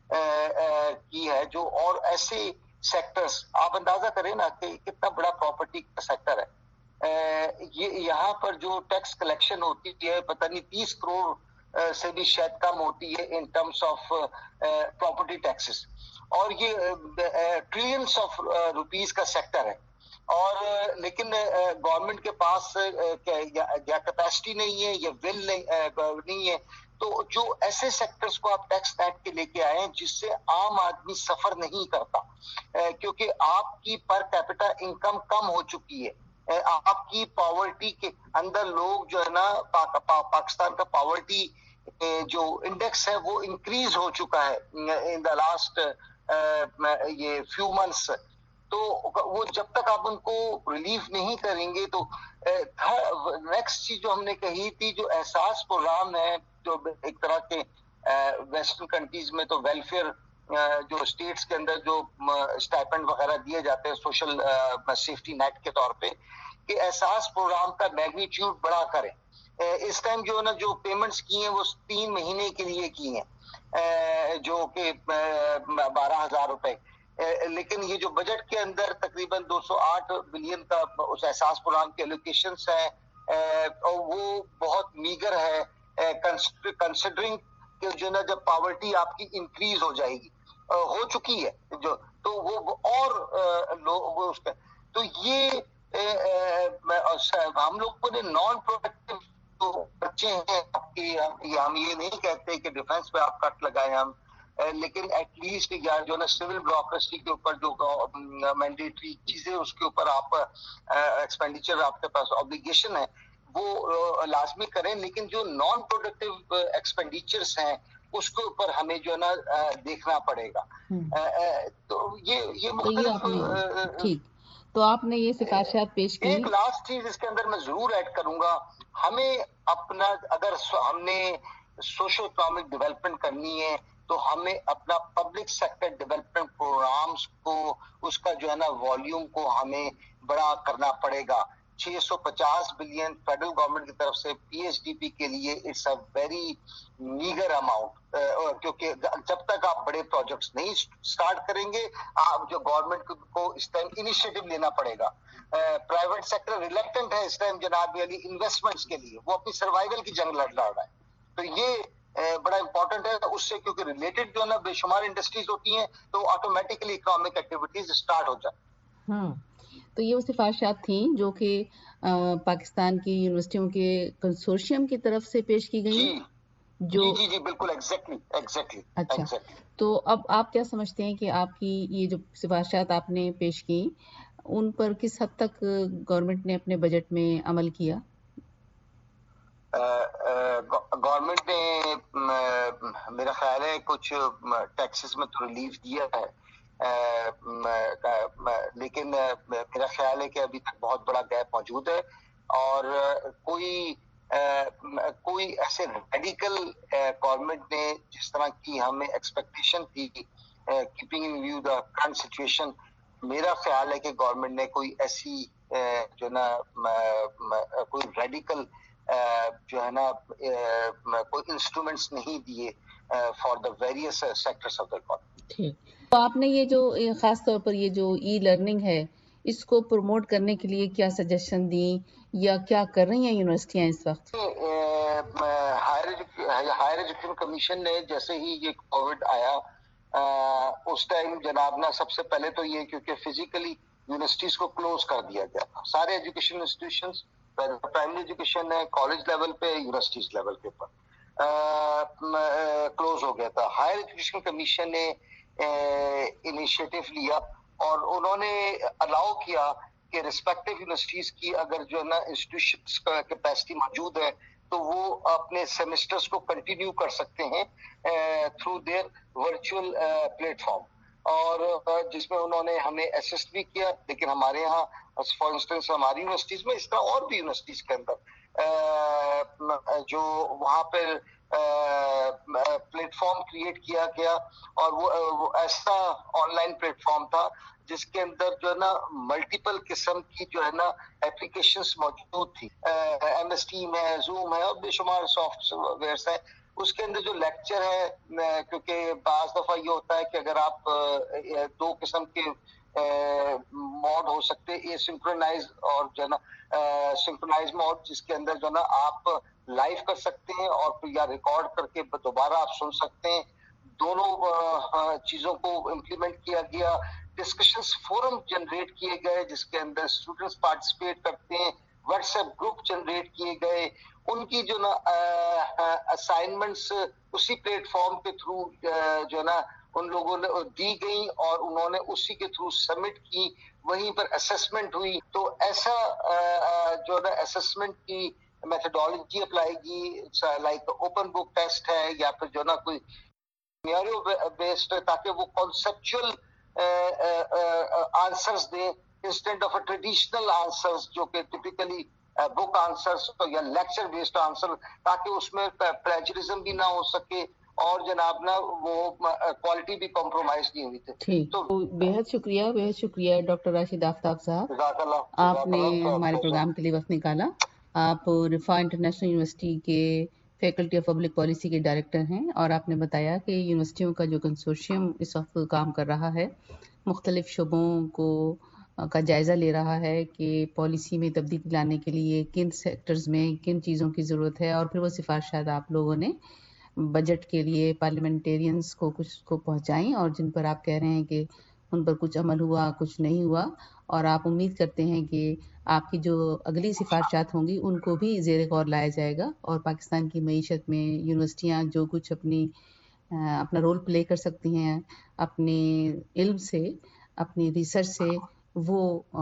کی ہے جو اور ایسے سیکٹرز, آپ اندازہ کریں نا کہ کتنا بڑا پراپرٹی کا سیکٹر ہے, یہ یہاں پر جو ٹیکس کلیکشن ہوتی ہے پتہ نہیں تیس کروڑ سے بھی شاید کم ہوتی ہے in terms of property taxes, اور یہ ٹریلینس آف روپیز کا سیکٹر ہے. اور لیکن گورنمنٹ کے پاس یا کیپیسٹی نہیں ہے یا ول نہیں ہے, تو جو ایسے سیکٹرز کو آپ ٹیکس نیٹ کے لے کے آئے ہیں جس سے عام آدمی سفر نہیں کرتا, کیونکہ آپ کی پر کیپٹا انکم کم ہو چکی ہے, آپ کی پاورٹی کے اندر لوگ جو ہے نا پاکستان کا پاورٹی جو انڈیکس ہے وہ انکریز ہو چکا ہے ان دا لاسٹ یہ فیو منتھس. تو وہ جب تک آپ ان کو ریلیف نہیں کریں گے تو نیکسٹ چیز جو ہم نے کہی تھی, جو احساس پروگرام ہے, جو ایک طرح کے ویسٹرن کنٹریز میں تو ویلفیئر جو اسٹیٹس کے اندر جو اسٹائپنڈ وغیرہ دیے جاتے ہیں سوشل سیفٹی نیٹ کے طور پہ, کہ احساس پروگرام کا میگنیٹیوڈ بڑا کریں. اس ٹائم جو ہے نا جو پیمنٹس کی ہیں وہ تین مہینے کے لیے کی ہیں, جو کہ بارہ ہزار روپے, لیکن یہ جو بجٹ کے اندر تقریباً دو سو آٹھ بلین کا اس احساس پروگرام کے ایلوکیشنس ہیں, وہ بہت میگر ہے کنسیڈرنگ کہ جو نا جب پاورٹی آپ کی انکریز ہو جائے گی, ہو چکی ہے جو, تو وہ اور لوگ اس کا, تو یہ ہم لوگوں نے نان پروڈکٹیو جو بچے ہیں آپ کے, ہم یہ نہیں کہتے کہ ڈیفینس پہ آپ کٹ لگائیں ہم, لیکن ایٹ لیسٹ یا جو نا سول بیوروکریسی کے اوپر جو مینڈیٹری چیزیں اس کے اوپر آپ ایکسپینڈیچر آپ کے پاس اوبلیگیشن ہے وہ لازمی کریں, لیکن جو نان پروڈکٹیو ایکسپینڈیچرس ہیں اس کے اوپر ہمیں جو ہے نا دیکھنا پڑے گا. تو یہ یہ مختلف ٹھیک, تو آپ نے یہ سفارشات پیش کی. ایک لاسٹ چیز اس کے اندر میں ضرور ایڈ کروں گا, ہمیں اپنا اگر ہم نے سوشو اکنامک ڈیولپمنٹ کرنی ہے تو ہمیں اپنا پبلک سیکٹر ڈیولپمنٹ پروگرامز کو, اس کا جو ہے نا والیوم کو ہمیں بڑا کرنا پڑے گا. چھ سو پچاس بلین فیڈرل گورنمنٹ کی طرف سے پی ایچ ڈی پی کے لیے it's a very meagre amount, کیونکہ جب تک آپ بڑے پروجیکٹس نہیں سٹارٹ کریں گے, آپ جو گورنمنٹ کو اس ٹائم انیشیٹو لینا پڑے گا. پرائیویٹ سیکٹر ریلیکٹنٹ ہے اس ٹائم جناب علی انویسٹمنٹس کے لیے, وہ اپنی سروائیول کی جنگ لڑ رہا ہے. تو یہ بڑا امپورٹنٹ ہے اس سے, کیونکہ ریلیٹڈ جو ہے نا بے شمار انڈسٹریز ہوتی ہیں تو آٹومیٹکلی اکنامک ایکٹیویٹیز اسٹارٹ ہو جائیں. ہاں, تو یہ وہ سفارشات تھیں جو کہ پاکستان کی یونیورسٹیوں کے کنسورشیم کی طرف سے پیش کی گئی. جی جو جی جی بالکل ایگزیکٹلی ایگزیکٹلی. اچھا, تو اب آپ کیا سمجھتے ہیں کہ آپ کی یہ جو سفارشات آپ نے پیش کی ان پر کس حد تک گورنمنٹ نے اپنے بجٹ میں عمل کیا؟ گورنمنٹ نے میرا خیال ہے کچھ ٹیکسز میں تو ریلیف دیا ہے, لیکن میرا خیال ہے کہ ابھی تک بہت بڑا گیپ موجود ہے, اور کوئی کوئی ایسے ریڈیکل گورنمنٹ نے جس طرح کی ہمیں ایکسپیکٹیشن تھی keeping in view the current situation, میرا خیال ہے کہ گورنمنٹ نے کوئی ایسی جو نا کوئی ریڈیکل جو ہے نا کوئی انسٹرومنٹس نہیں دیے for the various sectors of the economy. ٹھیک, تو آپ نے یہ جو خاص طور پر یہ جو ای لرننگ ہے اس کو پروموٹ کرنے کے لیے کیا سجیشن دیں یا کیا کر رہی ہیں یونیورسٹیاں اس وقت؟ ہائر ایجوکیشن کمیشن نے جیسے ہی یہ کووڈ آیا اس ٹائم جناب نا سب سے پہلے تو یہ کیونکہ فزیکلی یونیورسٹیز کو کلوز کر دیا گیا تھا, سارے ایجوکیشن انسٹیٹیوشنز پرائمری ایجوکیشن ہے کالج لیول پہ, یونیورسٹیز لیول کے اوپر کلوز ہو گیا تھا. ہائر ایجوکیشن کمیشن نے انیشیٹو لیا اور انہوں نے الاؤ کیا کہ ریسپیکٹیو یونیورسٹیز کی اگر جو ہے نا انسٹیٹیوشنز کا کیپیسٹی موجود ہے تو وہ اپنے سیمسٹرز کو کنٹینیو کر سکتے ہیں through their virtual platform, اور جس میں انہوں نے ہمیں اسسٹ بھی کیا. لیکن ہمارے یہاں فار انسٹنس ہماری یونیورسٹیز میں اس طرح اور بھی یونیورسٹیز کے اندر جو وہاں پہ پلیٹ فارم کریٹ کیا گیا, اور وہ ایسا آن لائن پلیٹ فارم تھا جس کے اندر جو ہے نا ملٹیپل قسم کی جو ہے نا اپلیکیشنز موجود تھی, ایم ایس ٹیم ہے, زوم ہے اور بے شمار سافٹ ویئرس ہیں. اس کے اندر جو لیکچر ہے, کیونکہ بعض دفعہ یہ ہوتا ہے کہ اگر آپ دو قسم کے موڈ ہو سکتے, اے سنکرونائز اور جو ہے نا سنکرونائز موڈ جس کے اندر جو ہے نا آپ لائیو کر سکتے ہیں اور پھر یا ریکارڈ کر کے دوبارہ آپ سن سکتے ہیں. دونوں چیزوں کو امپلیمنٹ کیا گیا. ڈسکشنز فورم جنریٹ کیے گئے جس کے اندر اسٹوڈنٹس پارٹیسپیٹ کرتے ہیں, واٹس ایپ گروپ جنریٹ کیے گئے, ان کی جو نا اسائنمنٹس اسی پلیٹ فارم کے تھرو جو ہے نا ان لوگوں نے دی گئی اور انہوں نے اسی کے تھرو سبمٹ کی, وہیں پر اسسمنٹ ہوئی. تو ایسا جو ہے نا اسسمنٹ کی میتھڈولوجی اپلائی کی لائک اوپن بک ٹیسٹ ہے یا پھر جو نا کوئی سینیریو بیسڈ تاکہ وہ کانسیپچل آنسرز دیں instead of a traditional answers جو کہ ٹپیکلی بک آنسرز یا لیکچر بیسڈ آنسر تاکہ اس میں پلیجرزم بھی نہ ہو سکے اور جناب نا وہ کوالٹی بھی کمپرومائز نہیں ہوئی تھی. تو بہت شکریہ بہت شکریہ ڈاکٹر راشد آفتاب صاحب, آپ نے ہمارے پروگرام کے لیے وقت نکالا. آپ رفا انٹرنیشنل یونیورسٹی کے فیکلٹی آف پبلک پالیسی کے ڈائریکٹر ہیں اور آپ نے بتایا کہ یونیورسٹیوں کا جو کنسورشیم اس وقت کام کر رہا ہے مختلف شعبوں کو کا جائزہ لے رہا ہے کہ پالیسی میں تبدیلی لانے کے لیے کن سیکٹرز میں کن چیزوں کی ضرورت ہے, اور پھر وہ سفارشات آپ لوگوں نے بجٹ کے لیے پارلیمنٹیرینز کو کچھ کو پہنچائیں اور جن پر آپ کہہ رہے ہیں کہ ان پر کچھ عمل ہوا کچھ نہیں ہوا, اور آپ امید کرتے ہیں کہ آپ کی جو اگلی سفارشات ہوں گی ان کو بھی زیر غور لایا جائے گا اور پاکستان کی معیشت میں یونیورسٹیاں جو کچھ اپنی اپنا رول پلے کر سکتی ہیں اپنے علم سے اپنی ریسرچ سے وہ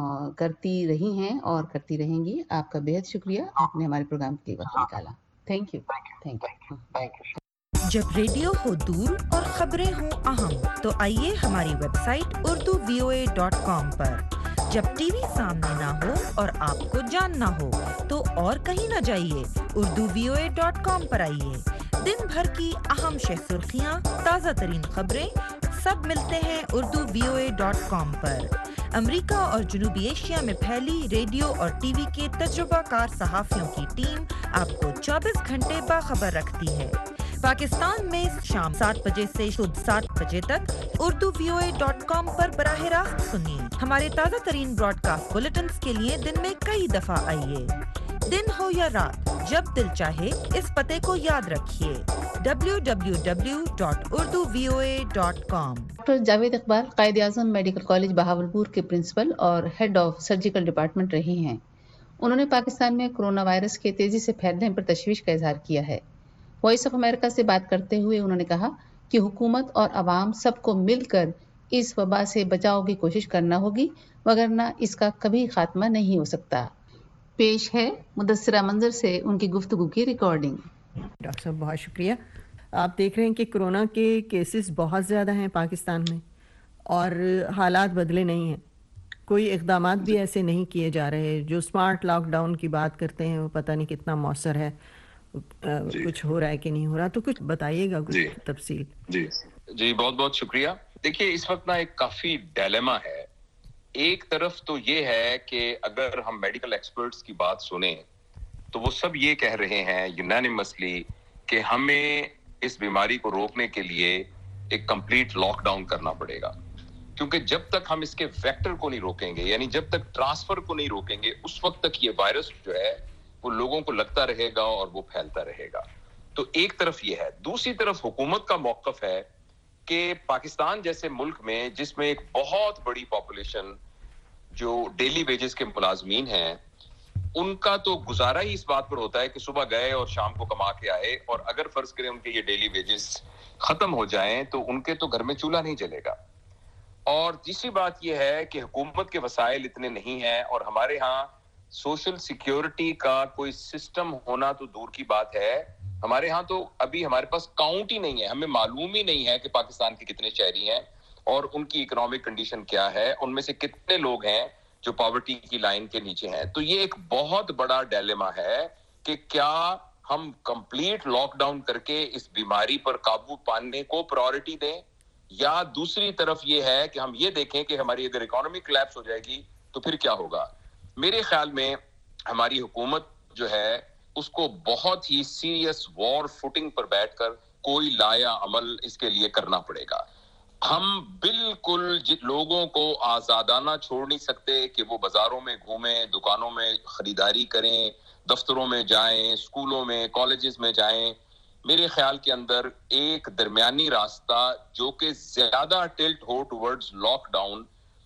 کرتی رہی ہیں اور کرتی رہیں گی. آپ کا بہت شکریہ, آپ نے ہمارے پروگرام کے لیے وقت نکالا. Thank you thank you thank you. جب ریڈیو ہو دور اور خبریں ہوں اہم تو آئیے ہماری website Urdu V O A dot com پر. جب ٹی وی سامنے نہ ہو اور آپ کو جاننا ہو تو اور کہیں نہ جائیے, Urdu V O A dot com پر آئیے. دن بھر کی اہم شہ سرخیاں, تازہ ترین خبریں سب ملتے ہیں Urdu V O A dot com پر. امریکہ اور جنوبی ایشیا میں پھیلی ریڈیو اور ٹی وی کے تجربہ کار صحافیوں کی ٹیم آپ کو چوبیس گھنٹے باخبر رکھتی ہے. پاکستان میں شام سات بجے سے صبح سات بجے تک Urdu V O A dot com پر براہ راست سنیے. ہمارے تازہ ترین براڈ کاسٹ بلیٹنز کے لیے دن میں کئی دفعہ آئیے. دن ہو یا رات, جب دل چاہے اس پتے کو یاد رکھیے, W W W dot Urdu V O A dot com. Doctor Javed Iqbal Quaid Azam medical college Bahawalpur کے پرنسپل اور ہیڈ آف سرجیکل ڈپارٹمنٹ رہے ہیں. انہوں نے پاکستان میں کرونا وائرس کے تیزی سے پھیلنے پر تشویش کا اظہار کیا ہے. وائس آف امریکہ سے بات کرتے ہوئے انہوں نے کہا کہ حکومت اور عوام سب کو مل کر اس وبا سے بچاؤ کی کوشش کرنا ہوگی, وگرنہ اس کا کبھی خاتمہ نہیں ہو سکتا. پیش ہے مدثرہ منظر سے ان کی گفتگو کی ریکارڈنگ. ڈاکٹر صاحب بہت شکریہ. آپ دیکھ رہے ہیں کہ کرونا کے کیسز بہت زیادہ ہیں پاکستان میں اور حالات بدلے نہیں ہیں. کوئی اقدامات بھی ایسے نہیں کیے جا رہے. جو اسمارٹ لاک ڈاؤن کی بات کرتے ہیں وہ پتہ نہیں کتنا مؤثر ہے, کچھ ہو رہا ہے کہ نہیں ہو رہا, تو کچھ بتائیے گا کچھ تفصیل. جی جی بہت بہت شکریہ. دیکھیے اس وقت نا ایک کافی ڈیلیما ہے. ایک طرف تو یہ ہے کہ اگر ہم میڈیکل ایکسپرٹس کی بات سنیں تو وہ سب یہ کہہ رہے ہیں یونانیمسلی کہ ہمیں اس بیماری کو روکنے کے لیے ایک کمپلیٹ لاک ڈاؤن کرنا پڑے گا, کیونکہ جب تک ہم اس کے ویکٹر کو نہیں روکیں گے, یعنی جب تک ٹرانسفر کو نہیں روکیں گے, اس وقت تک یہ وائرس جو ہے وہ لوگوں کو لگتا رہے گا اور وہ پھیلتا رہے گا. تو ایک طرف یہ ہے. دوسری طرف حکومت کا موقف ہے کہ پاکستان جیسے ملک میں جس میں ایک بہت بڑی پاپولیشن جو ڈیلی ویجز کے ملازمین ہیں, ان کا تو گزارا ہی اس بات پر ہوتا ہے کہ صبح گئے اور شام کو کما کے آئے, اور اگر فرض کریں ان کے یہ ڈیلی ویجز ختم ہو جائیں تو ان کے تو گھر میں چولہا نہیں جلے گا. اور تیسری بات یہ ہے کہ حکومت کے وسائل اتنے نہیں ہیں, اور ہمارے ہاں سوشل سیکیورٹی کا کوئی سسٹم ہونا تو دور کی بات ہے, ہمارے ہاں تو ابھی ہمارے پاس کاؤنٹ ہی نہیں ہے. ہمیں معلوم ہی نہیں ہے کہ پاکستان کے کتنے شہری ہیں اور ان کی اکنامک کنڈیشن کیا ہے, ان میں سے کتنے لوگ ہیں جو پاورٹی کی لائن کے نیچے ہیں. تو یہ ایک بہت بڑا ڈیلیما ہے کہ کیا ہم کمپلیٹ لاک ڈاؤن کر کے اس بیماری پر قابو پانے کو پرائورٹی دیں, یا دوسری طرف یہ ہے کہ ہم یہ دیکھیں کہ ہماری اگر اکانومی کلیپس ہو جائے گی تو پھر کیا ہوگا. میرے خیال میں ہماری حکومت جو ہے اس کو بہت ہی سیریس وار فوٹنگ پر بیٹھ کر کوئی لایا عمل اس کے لیے کرنا پڑے گا. ہم بالکل لوگوں کو آزادانہ چھوڑ نہیں سکتے کہ وہ بازاروں میں گھومیں, دکانوں میں خریداری کریں, دفتروں میں جائیں, اسکولوں میں کالجز میں جائیں. میرے خیال کے اندر ایک درمیانی راستہ جو کہ زیادہ ٹلٹ ہو ٹورڈز لاک ڈاؤن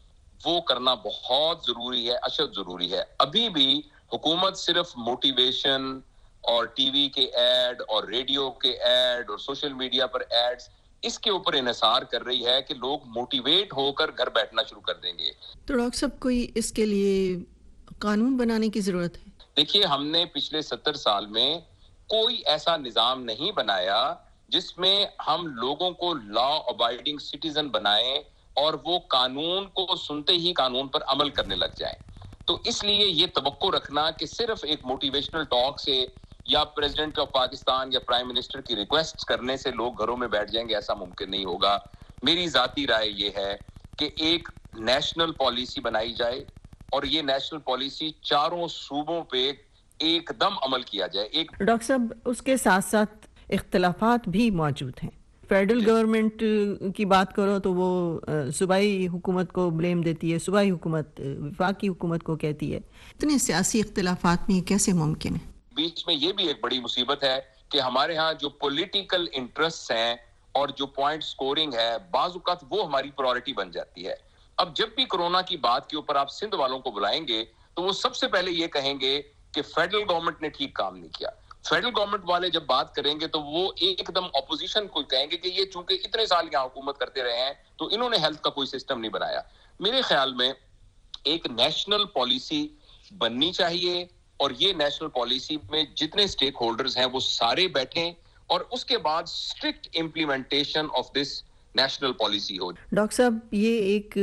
وہ کرنا بہت ضروری ہے, اشد ضروری ہے. ابھی بھی حکومت صرف موٹیویشن اور ٹی وی کے ایڈ اور ریڈیو کے ایڈ اور سوشل میڈیا پر ایڈز اس کے اوپر انحصار کر رہی ہے کہ لوگ موٹیویٹ ہو کر گھر بیٹھنا شروع کر دیں گے. تو ڈاکٹر صاحب کوئی اس کے لیے قانون بنانے کی ضرورت ہے؟ دیکھیے ہم نے پچھلے ستر سال میں کوئی ایسا نظام نہیں بنایا جس میں ہم لوگوں کو لا ابائڈنگ سٹیزن بنائیں اور وہ قانون کو سنتے ہی قانون پر عمل کرنے لگ جائیں. تو اس لیے یہ توقع رکھنا کہ صرف ایک موٹیویشنل ٹاک سے یا پریزیڈنٹ آف پاکستان یا پرائم منسٹر کی ریکویسٹ کرنے سے لوگ گھروں میں بیٹھ جائیں گے، ایسا ممکن نہیں ہوگا. میری ذاتی رائے یہ ہے کہ ایک نیشنل پالیسی بنائی جائے اور یہ نیشنل پالیسی چاروں صوبوں پہ ایک دم عمل کیا جائے. ایک ڈاکٹر صاحب اس کے ساتھ ساتھ اختلافات بھی موجود ہیں. فیڈرل گورنمنٹ کی بات کرو تو وہ صوبائی حکومت کو بلیم دیتی ہے، صوبائی حکومت وفاقی حکومت کو کہتی ہے. اتنے سیاسی اختلافات میں کیسے ممکن ہے؟ بیچ میں یہ بھی ایک بڑی مصیبت ہے کہ ہمارے ہاں جو پولیٹیکل انٹرسٹ ہیں اور جو پوائنٹ سکورنگ ہے بعض اوقات وہ ہماری پرائورٹی بن جاتی ہے. اب جب بھی کورونا کی بات کے اوپر آپ سندھ والوں کو بلائیں گے تو وہ سب سے پہلے یہ کہیں گے کہ فیڈرل گورنمنٹ نے ٹھیک کام نہیں کیا. فیڈرل گورنمنٹ والے جب بات کریں گے تو وہ ایک دم اپوزیشن کو کہیں گے کہ یہ چونکہ اتنے سال یہاں حکومت کرتے رہے ہیں تو انہوں نے ہیلتھ کا کوئی سسٹم نہیں بنایا. میرے خیال میں ایک نیشنل پالیسی بننی چاہیے اور یہ نیشنل پالیسی میں جتنے سٹیک ہولڈرز ہیں وہ سارے بیٹھیں اور اس کے بعد strict implementation of this national policy ہو. ڈاکٹر صاحب یہ ایک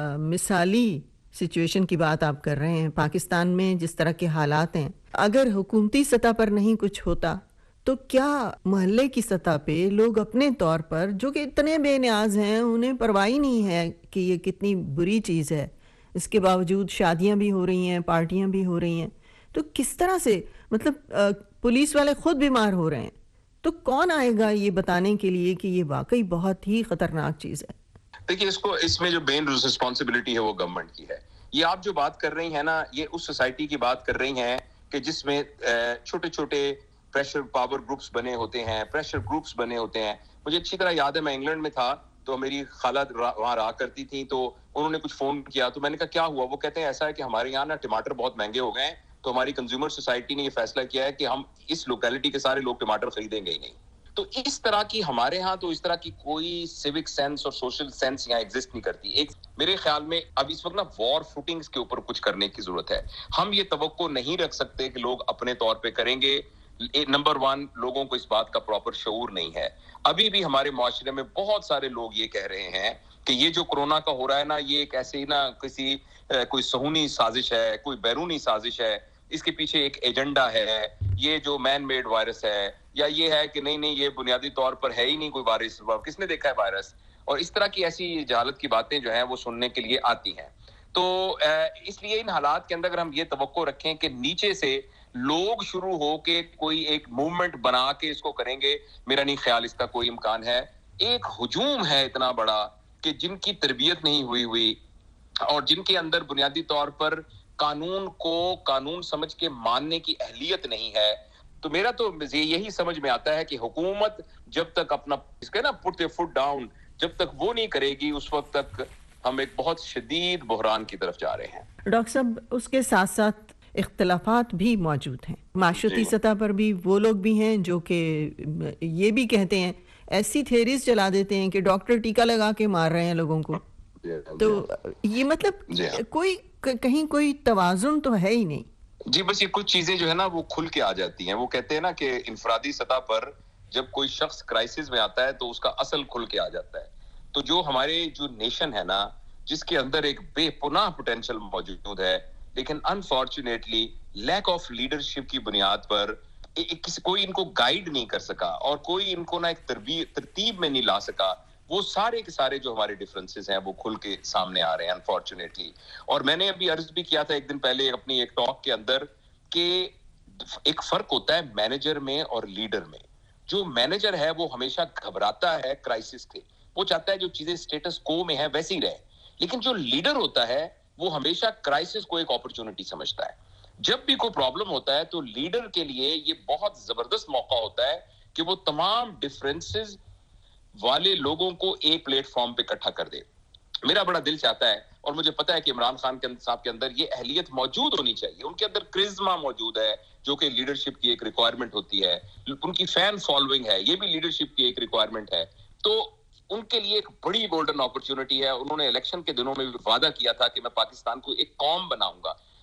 مثالی سچویشن کی بات آپ کر رہے ہیں. پاکستان میں جس طرح کے حالات ہیں، اگر حکومتی سطح پر نہیں کچھ ہوتا تو کیا محلے کی سطح پہ لوگ اپنے طور پر جو کہ اتنے بے نیاز ہیں، انہیں پرواہ نہیں ہے کہ یہ کتنی بری چیز ہے، اس کے باوجود شادیاں بھی ہو رہی ہیں، پارٹیاں بھی ہو رہی ہیں، تو کس طرح سے مطلب پولیس والے خود بیمار ہو رہے ہیں تو کون آئے گا یہ بتانے کے لیے کہ یہ واقعی بہت ہی خطرناک چیز ہے؟ دیکھیے اس کو اس میں جو مین رسپانسبلٹی ہے وہ گورنمنٹ کی ہے. یہ آپ جو بات کر رہی ہیں نا، یہ اس سوسائٹی کی بات کر رہی ہیں کہ جس میں چھوٹے چھوٹے پریشر پاور گروپس بنے ہوتے ہیں، پریشر گروپس بنے ہوتے ہیں. مجھے اچھی طرح یاد ہے میں انگلینڈ میں تھا تو میری خالہ وہاں رہا کرتی تھی، تو انہوں نے کچھ فون کیا تو میں نے کہا کیا ہوا؟ وہ کہتے ہیں ایسا ہے کہ ہمارے یہاں نا ٹماٹر بہت مہنگے ہو گئے ہیں تو ہماری کنزیومر سوسائٹی نے یہ فیصلہ کیا ہے کہ ہم اس لوکیلٹی کے سارے لوگ ٹماٹر خریدیں گے ہی نہیں. تو اس طرح کی ہمارے ہاں تو اس طرح کی کوئی سیوک سینس اور سوشل سینس یہاں ایگزسٹ نہیں کرتی. ایک میرے خیال میں اب اس وقت نا وار فوٹنگز کے اوپر کچھ کرنے کی ضرورت ہے. ہم یہ توقع نہیں رکھ سکتے کہ لوگ اپنے طور پہ کریں گے. نمبر ون، لوگوں کو اس بات کا پراپر شعور نہیں ہے. ابھی بھی ہمارے معاشرے میں بہت سارے لوگ یہ کہہ رہے ہیں کہ یہ جو کورونا کا ہو رہا ہے نا، یہ ایک ایسے ہی نا کسی کوئی صہیونی سازش ہے، کوئی بیرونی سازش ہے، اس کے پیچھے ایک ایجنڈا ہے، یہ جو مین میڈ وائرس ہے، یا یہ ہے کہ نہیں نہیں یہ بنیادی طور پر ہے ہی نہیں کوئی وائرس، کس نے دیکھا ہے وائرس. اور اس طرح کی ایسی جہالت کی باتیں جو ہیں وہ سننے کے لیے آتی ہیں. تو اس لیے ان حالات کے اندر اگر ہم یہ توقع رکھیں کہ نیچے سے لوگ شروع ہو کے کوئی ایک موومنٹ بنا کے اس کو کریں گے، میرا نہیں خیال اس کا کوئی امکان ہے. ایک ہجوم ہے اتنا بڑا کہ جن کی تربیت نہیں ہوئی ہوئی اور جن کے اندر بنیادی طور پر قانون کو قانون سمجھ کے ماننے کی اہلیت نہیں ہے. تو میرا تو یہی سمجھ میں آتا ہے کہ حکومت جب تک اپنا اس کے نا پٹ دی فٹ ڈاؤن جب تک وہ نہیں کرے گی، اس وقت تک ہم ایک بہت شدید بحران کی طرف جا رہے ہیں. ڈاکٹر صاحب اس کے ساتھ ساتھ اختلافات بھی موجود ہیں. معاشرتی سطح پر بھی وہ لوگ بھی ہیں جو کہ یہ بھی کہتے ہیں، ایسی تھیریز چلا دیتے ہیں کہ ڈاکٹر ٹیکا لگا کے مار رہے ہیں لوگوں کو. تو یہ مطلب کوئی کہیں کوئی توازن تو ہے ہی نہیں. جی بس یہ کچھ چیزیں جو ہے نا وہ کھل کے آ جاتی ہیں. وہ کہتے ہیں نا کہ انفرادی سطح پر جب کوئی شخص کرائسس میں آتا ہے تو اس کا اصل کھل کے آ جاتا ہے. تو جو ہمارے جو نیشن ہے نا، جس کے اندر ایک بے پناہ پوٹینشل موجود ہے، لیکن انفارچونیٹلی لیک آف لیڈرشپ کی بنیاد پر کوئی ان کو گائیڈ نہیں کر سکا اور کوئی ان کو نا ایک ترتیب میں نہیں لا سکا. وہ سارے کے سارے جو ہمارے ڈفرنسز ہیں وہ کھل کے سامنے آ رہے ہیں انفارچونیٹلی. اور میں نے ابھی عرض بھی کیا تھا ایک دن پہلے اپنی ایک ٹاک کے اندر کہ ایک فرق ہوتا ہے مینیجر میں اور لیڈر میں. جو مینیجر ہے وہ ہمیشہ گھبراتا ہے کرائسس کے، وہ چاہتا ہے جو چیزیں سٹیٹس کو میں ہے ویسے ہی رہے. لیکن جو لیڈر ہوتا ہے وہ ہمیشہ کرائسس کو ایک اپرچونٹی سمجھتا ہے. جب بھی کوئی پرابلم ہوتا ہے تو لیڈر کے لیے یہ بہت زبردست موقع ہوتا ہے کہ وہ تمام ڈفرینسز والے لوگوں کو ایک پلیٹ فارم پہ اکٹھا کر دے. میرا بڑا دل چاہتا ہے اور مجھے پتا ہے کہ عمران خان صاحب کے اندر یہ اہلیت موجود ہونی چاہیے. ان کے اندر کرزما موجود ہے جو کہ لیڈرشپ کی ایک ریکوائرمنٹ ہوتی ہے. ان کی فین فالوئنگ ہے، یہ بھی لیڈرشپ کی ایک ریکوائرمنٹ ہے. تو ان کے لیے ایک بڑی گولڈن اپرچونٹی ہے. انہوں نے الیکشن کے دنوں میں بھی وعدہ کیا تھا کہ میں پاکستان کو ایک قوم بناؤں گا.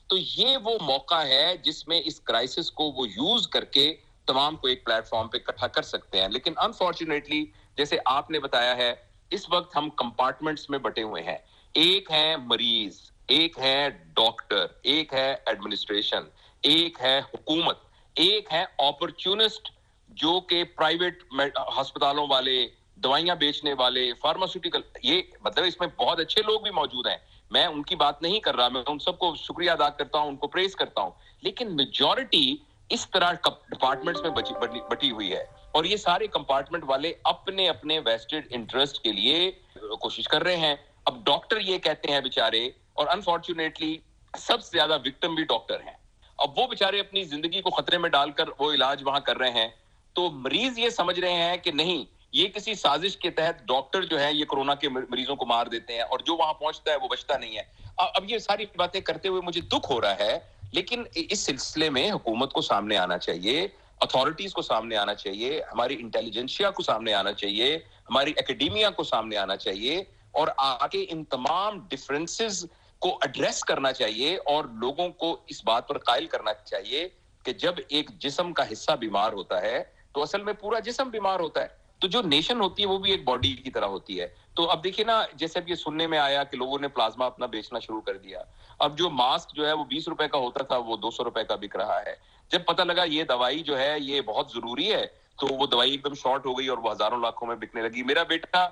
تو یہ وہ موقع ہے جس میں اس کرائسس کو وہ یوز کر کے تمام کو ایک پلیٹ فارم پہ اکٹھا کر سکتے ہیں. لیکن انفارچونیٹلی جیسے آپ نے بتایا ہے اس وقت ہم کمپارٹمنٹس میں بٹے ہوئے ہیں. ایک ہے مریض, ایک ہے ڈاکٹر, ایک ہے ایڈمنسٹریشن, ایک ہے حکومت, ایک ہے اپرچونسٹ جو کہ پرائیویٹ ہسپتالوں والے, دوائیاں بیچنے والے, فارماسیوٹیکل. یہ مطلب اس میں بہت اچھے لوگ بھی موجود ہیں, میں ان کی بات نہیں کر رہا, میں ان سب کو شکریہ ادا کرتا ہوں, ان کو پریز کرتا ہوں. لیکن میجورٹی اس طرح ڈپارٹمنٹس میں بچی بٹی ہوئی ہے اور یہ سارے کمپارٹمنٹ والے اپنے اپنے ویسٹڈ انٹرسٹ کے لیے کوشش کر رہے ہیں. اب ڈاکٹر یہ کہتے ہیں بیچارے, اور انفارچونیٹلی سب سے زیادہ وکٹم بھی ڈاکٹر ہیں, اب وہ بیچارے اپنی زندگی کو خطرے میں ڈال کر وہ علاج وہاں کر رہے ہیں. تو مریض یہ سمجھ رہے ہیں کہ نہیں, یہ کسی سازش کے تحت ڈاکٹر جو ہے یہ کورونا کے مریضوں کو مار دیتے ہیں اور جو وہاں پہنچتا ہے وہ بچتا نہیں ہے. اب یہ ساری باتیں کرتے ہوئے مجھے دکھ ہو رہا ہے, لیکن اس سلسلے میں حکومت کو سامنے آنا چاہیے, اتھارٹیز کو سامنے آنا چاہیے, ہماری انٹیلیجنسیا کو سامنے آنا چاہیے, ہماری اکیڈیمیا کو سامنے آنا چاہیے اور آگے ان تمام ڈفرینسز کو ایڈریس کرنا چاہیے اور لوگوں کو اس بات پر قائل کرنا چاہیے کہ جب ایک جسم کا حصہ بیمار ہوتا ہے تو اصل میں پورا جسم بیمار ہوتا ہے. تو جو نیشن ہوتی ہے وہ بھی ایک باڈی کی طرح ہوتی ہے. تو اب دیکھیے نا, جیسے اب یہ سننے میں آیا کہ لوگوں نے پلازما اپنا بیچنا شروع کر دیا. اب جو ماسک جو ہے وہ بیس روپے کا ہوتا تھا وہ دو سو روپے کا بک رہا ہے. جب پتہ لگا یہ دوائی جو ہے یہ بہت ضروری ہے تو وہ دوائی ایک دم شارٹ ہو گئی اور وہ ہزاروں لاکھوں میں بکنے لگی. میرا بیٹا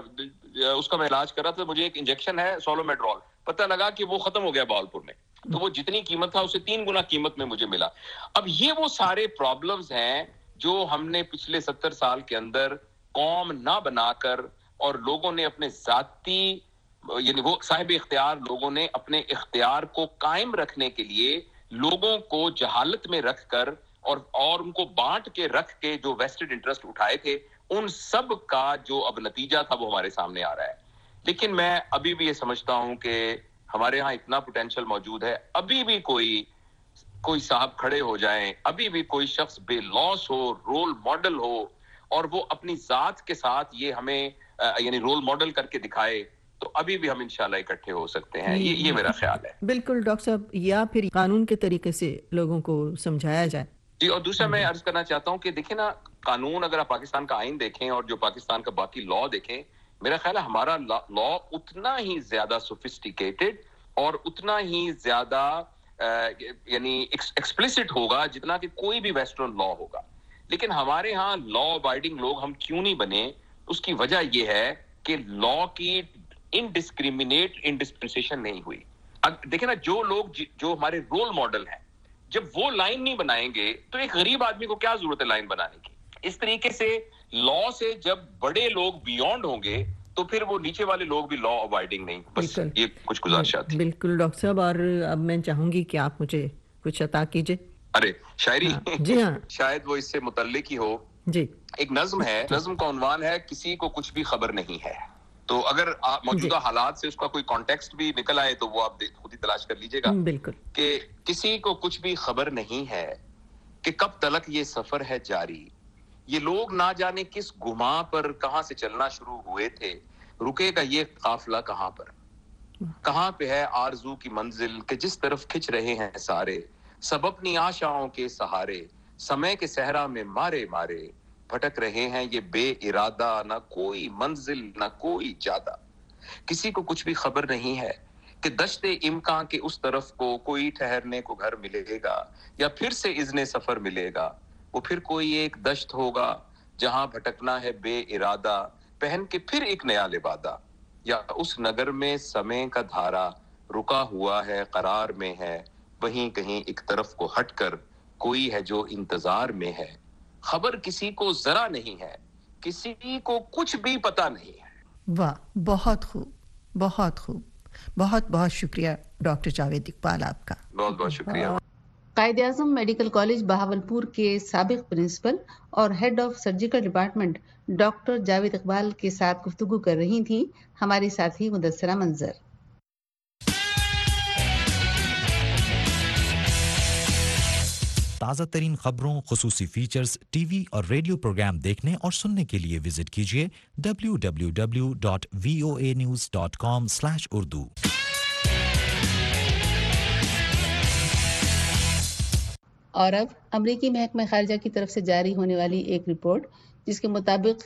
اس کا میں علاج کر رہا تھا, مجھے ایک انجیکشن ہے سولومیڈرول, پتہ لگا کہ وہ ختم ہو گیا بہاولپور میں, تو وہ جتنی قیمت تھا اسے تین گنا قیمت میں مجھے ملا. اب یہ وہ سارے پرابلمز ہیں جو ہم نے پچھلے ستر سال کے اندر قوم نہ بنا کر اور لوگوں نے اپنے ذاتی یعنی وہ صاحب اختیار لوگوں نے اپنے اختیار کو قائم رکھنے کے لیے لوگوں کو جہالت میں رکھ کر اور اور ان کو بانٹ کے رکھ کے جو ویسٹڈ انٹرسٹ اٹھائے تھے, ان سب کا جو اب نتیجہ تھا وہ ہمارے سامنے آ رہا ہے. لیکن میں ابھی بھی یہ سمجھتا ہوں کہ ہمارے ہاں اتنا پوٹینشیل موجود ہے, ابھی بھی کوئی کوئی صاحب کھڑے ہو جائیں, ابھی بھی کوئی شخص بے لوس ہو, رول ماڈل ہو اور وہ اپنی ذات کے ساتھ یہ ہمیں یعنی رول ماڈل کر کے دکھائے, تو ابھی بھی ہم انشاءاللہ اکٹھے ہو سکتے ہیں. یہ یہ میرا خیال ہے. بالکل ڈاکٹر صاحب, یا پھر قانون کے طریقے سے لوگوں کو سمجھایا جائے. جی, اور دوسرا میں عرض کرنا چاہتا ہوں کہ دیکھیں نا, قانون اگر آپ پاکستان کا آئین دیکھیں اور جو پاکستان کا باقی لا دیکھیں, میرا خیال ہے ہمارا لا اتنا ہی زیادہ سوفسٹیکیٹڈ اور اتنا ہی زیادہ یعنی ایکسپلیسٹ ہوگا جتنا کہ کوئی بھی ویسٹرن لا ہوگا. لیکن ہمارے ہاں لا ابائڈنگ لوگ ہم کیوں نہیں بنے, اس کی وجہ یہ ہے کہ لا کی انڈسکریمنیٹ انڈسپنسیشن نہیں ہوئی. دیکھیں نا, جو لوگ جو ہمارے رول ماڈل ہیں جب وہ لائن نہیں بنائیں گے تو ایک غریب آدمی کو کیا ضرورت ہے لائن بنانے کی. اس طریقے سے لا سے جب بڑے لوگ بیونڈ ہوں گے تو پھر وہ نیچے والے لوگ بھی لا ابائڈنگ نہیں. بس یہ کچھ گزارشات تھی. بالکل ڈاکٹر صاحب, اور اب میں چاہوں گی کہ آپ مجھے کچھ عطا کیجئے. ارے شاعری, جی ہاں, شاید وہ اس سے متعلق ہی ہو. جی, ایک نظم ہے, نظم کا عنوان ہے کسی کو کچھ بھی خبر نہیں ہے. تو اگر آپ موجودہ حالات سے اس کا کوئی کانٹیکسٹ بھی نکل آئے تو وہ آپ خود ہی تلاش کر لیجئے گا. بالکل, کہ کسی کو کچھ بھی خبر نہیں ہے کہ کب تلک یہ سفر ہے جاری, یہ لوگ نہ جانے کس گماں پر کہاں سے چلنا شروع ہوئے تھے, رکے گا یہ قافلہ کہاں پر, کہاں پہ ہے آرزو کی منزل کہ جس طرف کھچ رہے ہیں سارے, سب اپنی آشاؤں کے سہارے, سمے کے صحرا میں مارے مارے بھٹک رہے ہیں یہ بے ارادہ, نہ کوئی منزل نہ کوئی جادہ. کسی کو کچھ بھی خبر نہیں ہے کہ دشت امکان کے اس طرف کو کوئی ٹھہرنے کو گھر ملے گا یا پھر سے اذن سفر ملے گا. وہ پھر کوئی ایک دشت ہوگا جہاں بھٹکنا ہے بے ارادہ, پہن کے پھر ایک نیا لبادہ, یا اس نگر میں سمے کا دھارا رکا ہوا ہے قرار میں ہے, وہیں کہیں ایک طرف کو ہٹ کر کوئی ہے جو انتظار میں ہے. خبر کسی کو ذرا نہیں ہے, کسی کو کچھ بھی پتا نہیں ہے. واہ, بہت خوب, بہت خوب, بہت بہت شکریہ ڈاکٹر جاوید اقبال آپ کا. بہت بہت شکریہ. قائد اعظم میڈیکل کالج بہاولپور کے سابق پرنسپل اور head of surgical department doctor Javed Iqbal کے ساتھ گفتگو کر رہی تھیں ہماری ساتھی مدثرہ منظر. تازہ ترین خبروں، خصوصی فیچرز، ٹی وی اور ریڈیو پروگرام دیکھنے اور سننے کے لیے وزٹ کیجیے W W W dot V O A news dot com slash Urdu. اور اب امریکی محکمہ خارجہ کی طرف سے جاری ہونے والی ایک رپورٹ جس کے مطابق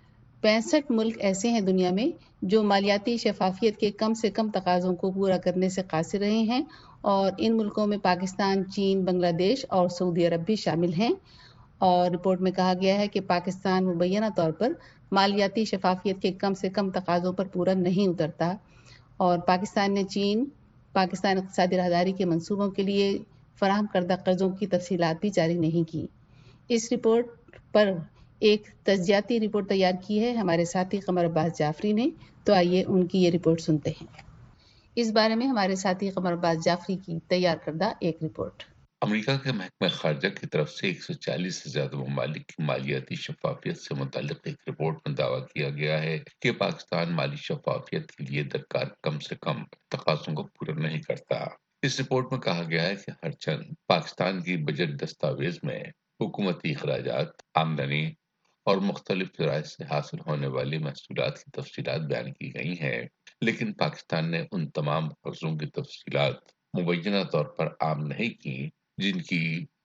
پینسٹھ ملک ایسے ہیں دنیا میں جو مالیاتی شفافیت کے کم سے کم تقاضوں کو پورا کرنے سے قاصر رہے ہیں، اور ان ملکوں میں پاکستان، چین، بنگلہ دیش اور سعودی عرب بھی شامل ہیں۔ اور رپورٹ میں کہا گیا ہے کہ پاکستان مبینہ طور پر مالیاتی شفافیت کے کم سے کم تقاضوں پر پورا نہیں اترتا، اور پاکستان نے چین پاکستان اقتصادی راہداری کے منصوبوں کے لیے فراہم کردہ قرضوں کی تفصیلات بھی جاری نہیں کی۔ اس رپورٹ پر ایک تجزیاتی رپورٹ تیار کی ہے ہمارے ساتھی قمر عباس جعفری نے، تو آئیے ان کی یہ رپورٹ سنتے ہیں۔ اس بارے میں ہمارے ساتھی قمر عباس جعفری کی تیار کردہ ایک رپورٹ۔ امریکہ کے محکمہ خارجہ کی طرف سے ایک سو چالیس سے زیادہ ممالک کی مالیاتی شفافیت سے متعلق ایک رپورٹ میں دعویٰ کیا گیا ہے کہ پاکستان مالی شفافیت کے لیے درکار کم سے کم تقاضوں کو پورا نہیں کرتا۔ اس رپورٹ میں کہا گیا ہے کہ ہر چند پاکستان کی بجٹ دستاویز میں حکومتی اخراجات، آمدنی اور مختلف ذرائع سے حاصل ہونے والی محصولات کی تفصیلات بیان کی گئی ہیں، لیکن پاکستان نے ان تمام قرضوں کی تفصیلات مبینہ طور پر عام نہیں کی جن کی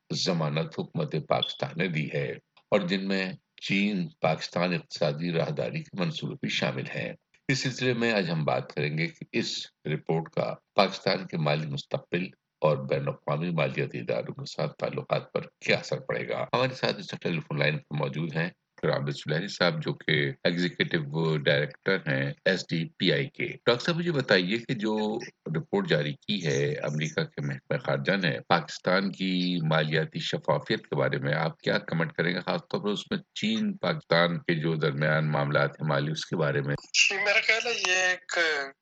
ضمانت حکومت پاکستان نے دی ہے، اور جن میں چین پاکستان اقتصادی راہداری کے منصوبے بھی شامل ہیں۔ اس سلسلے میں آج ہم بات کریں گے کہ اس رپورٹ کا پاکستان کے مالی مستقبل اور بین الاقوامی مالیاتی اداروں کے ساتھ تعلقات پر کیا اثر پڑے گا۔ ہمارے ساتھ اس ٹیلی فون لائن پر موجود ہیں ڈاکٹر عابد سلیحی صاحب، جو کہ ایگزیکٹو ڈائریکٹر ہیں ایس ڈی پی آئی کے۔ ڈاکٹر صاحب مجھے بتائیے کہ جو رپورٹ جاری کی ہے امریکہ کے محکمہ خارجہ نے پاکستان کی مالیاتی شفافیت کے بارے میں، آپ کیا کمنٹ کریں گے، خاص طور پر اس میں چین پاکستان کے جو درمیان معاملات ہیں مالی، اس کے بارے میں؟ جی میرا خیال ہے یہ ایک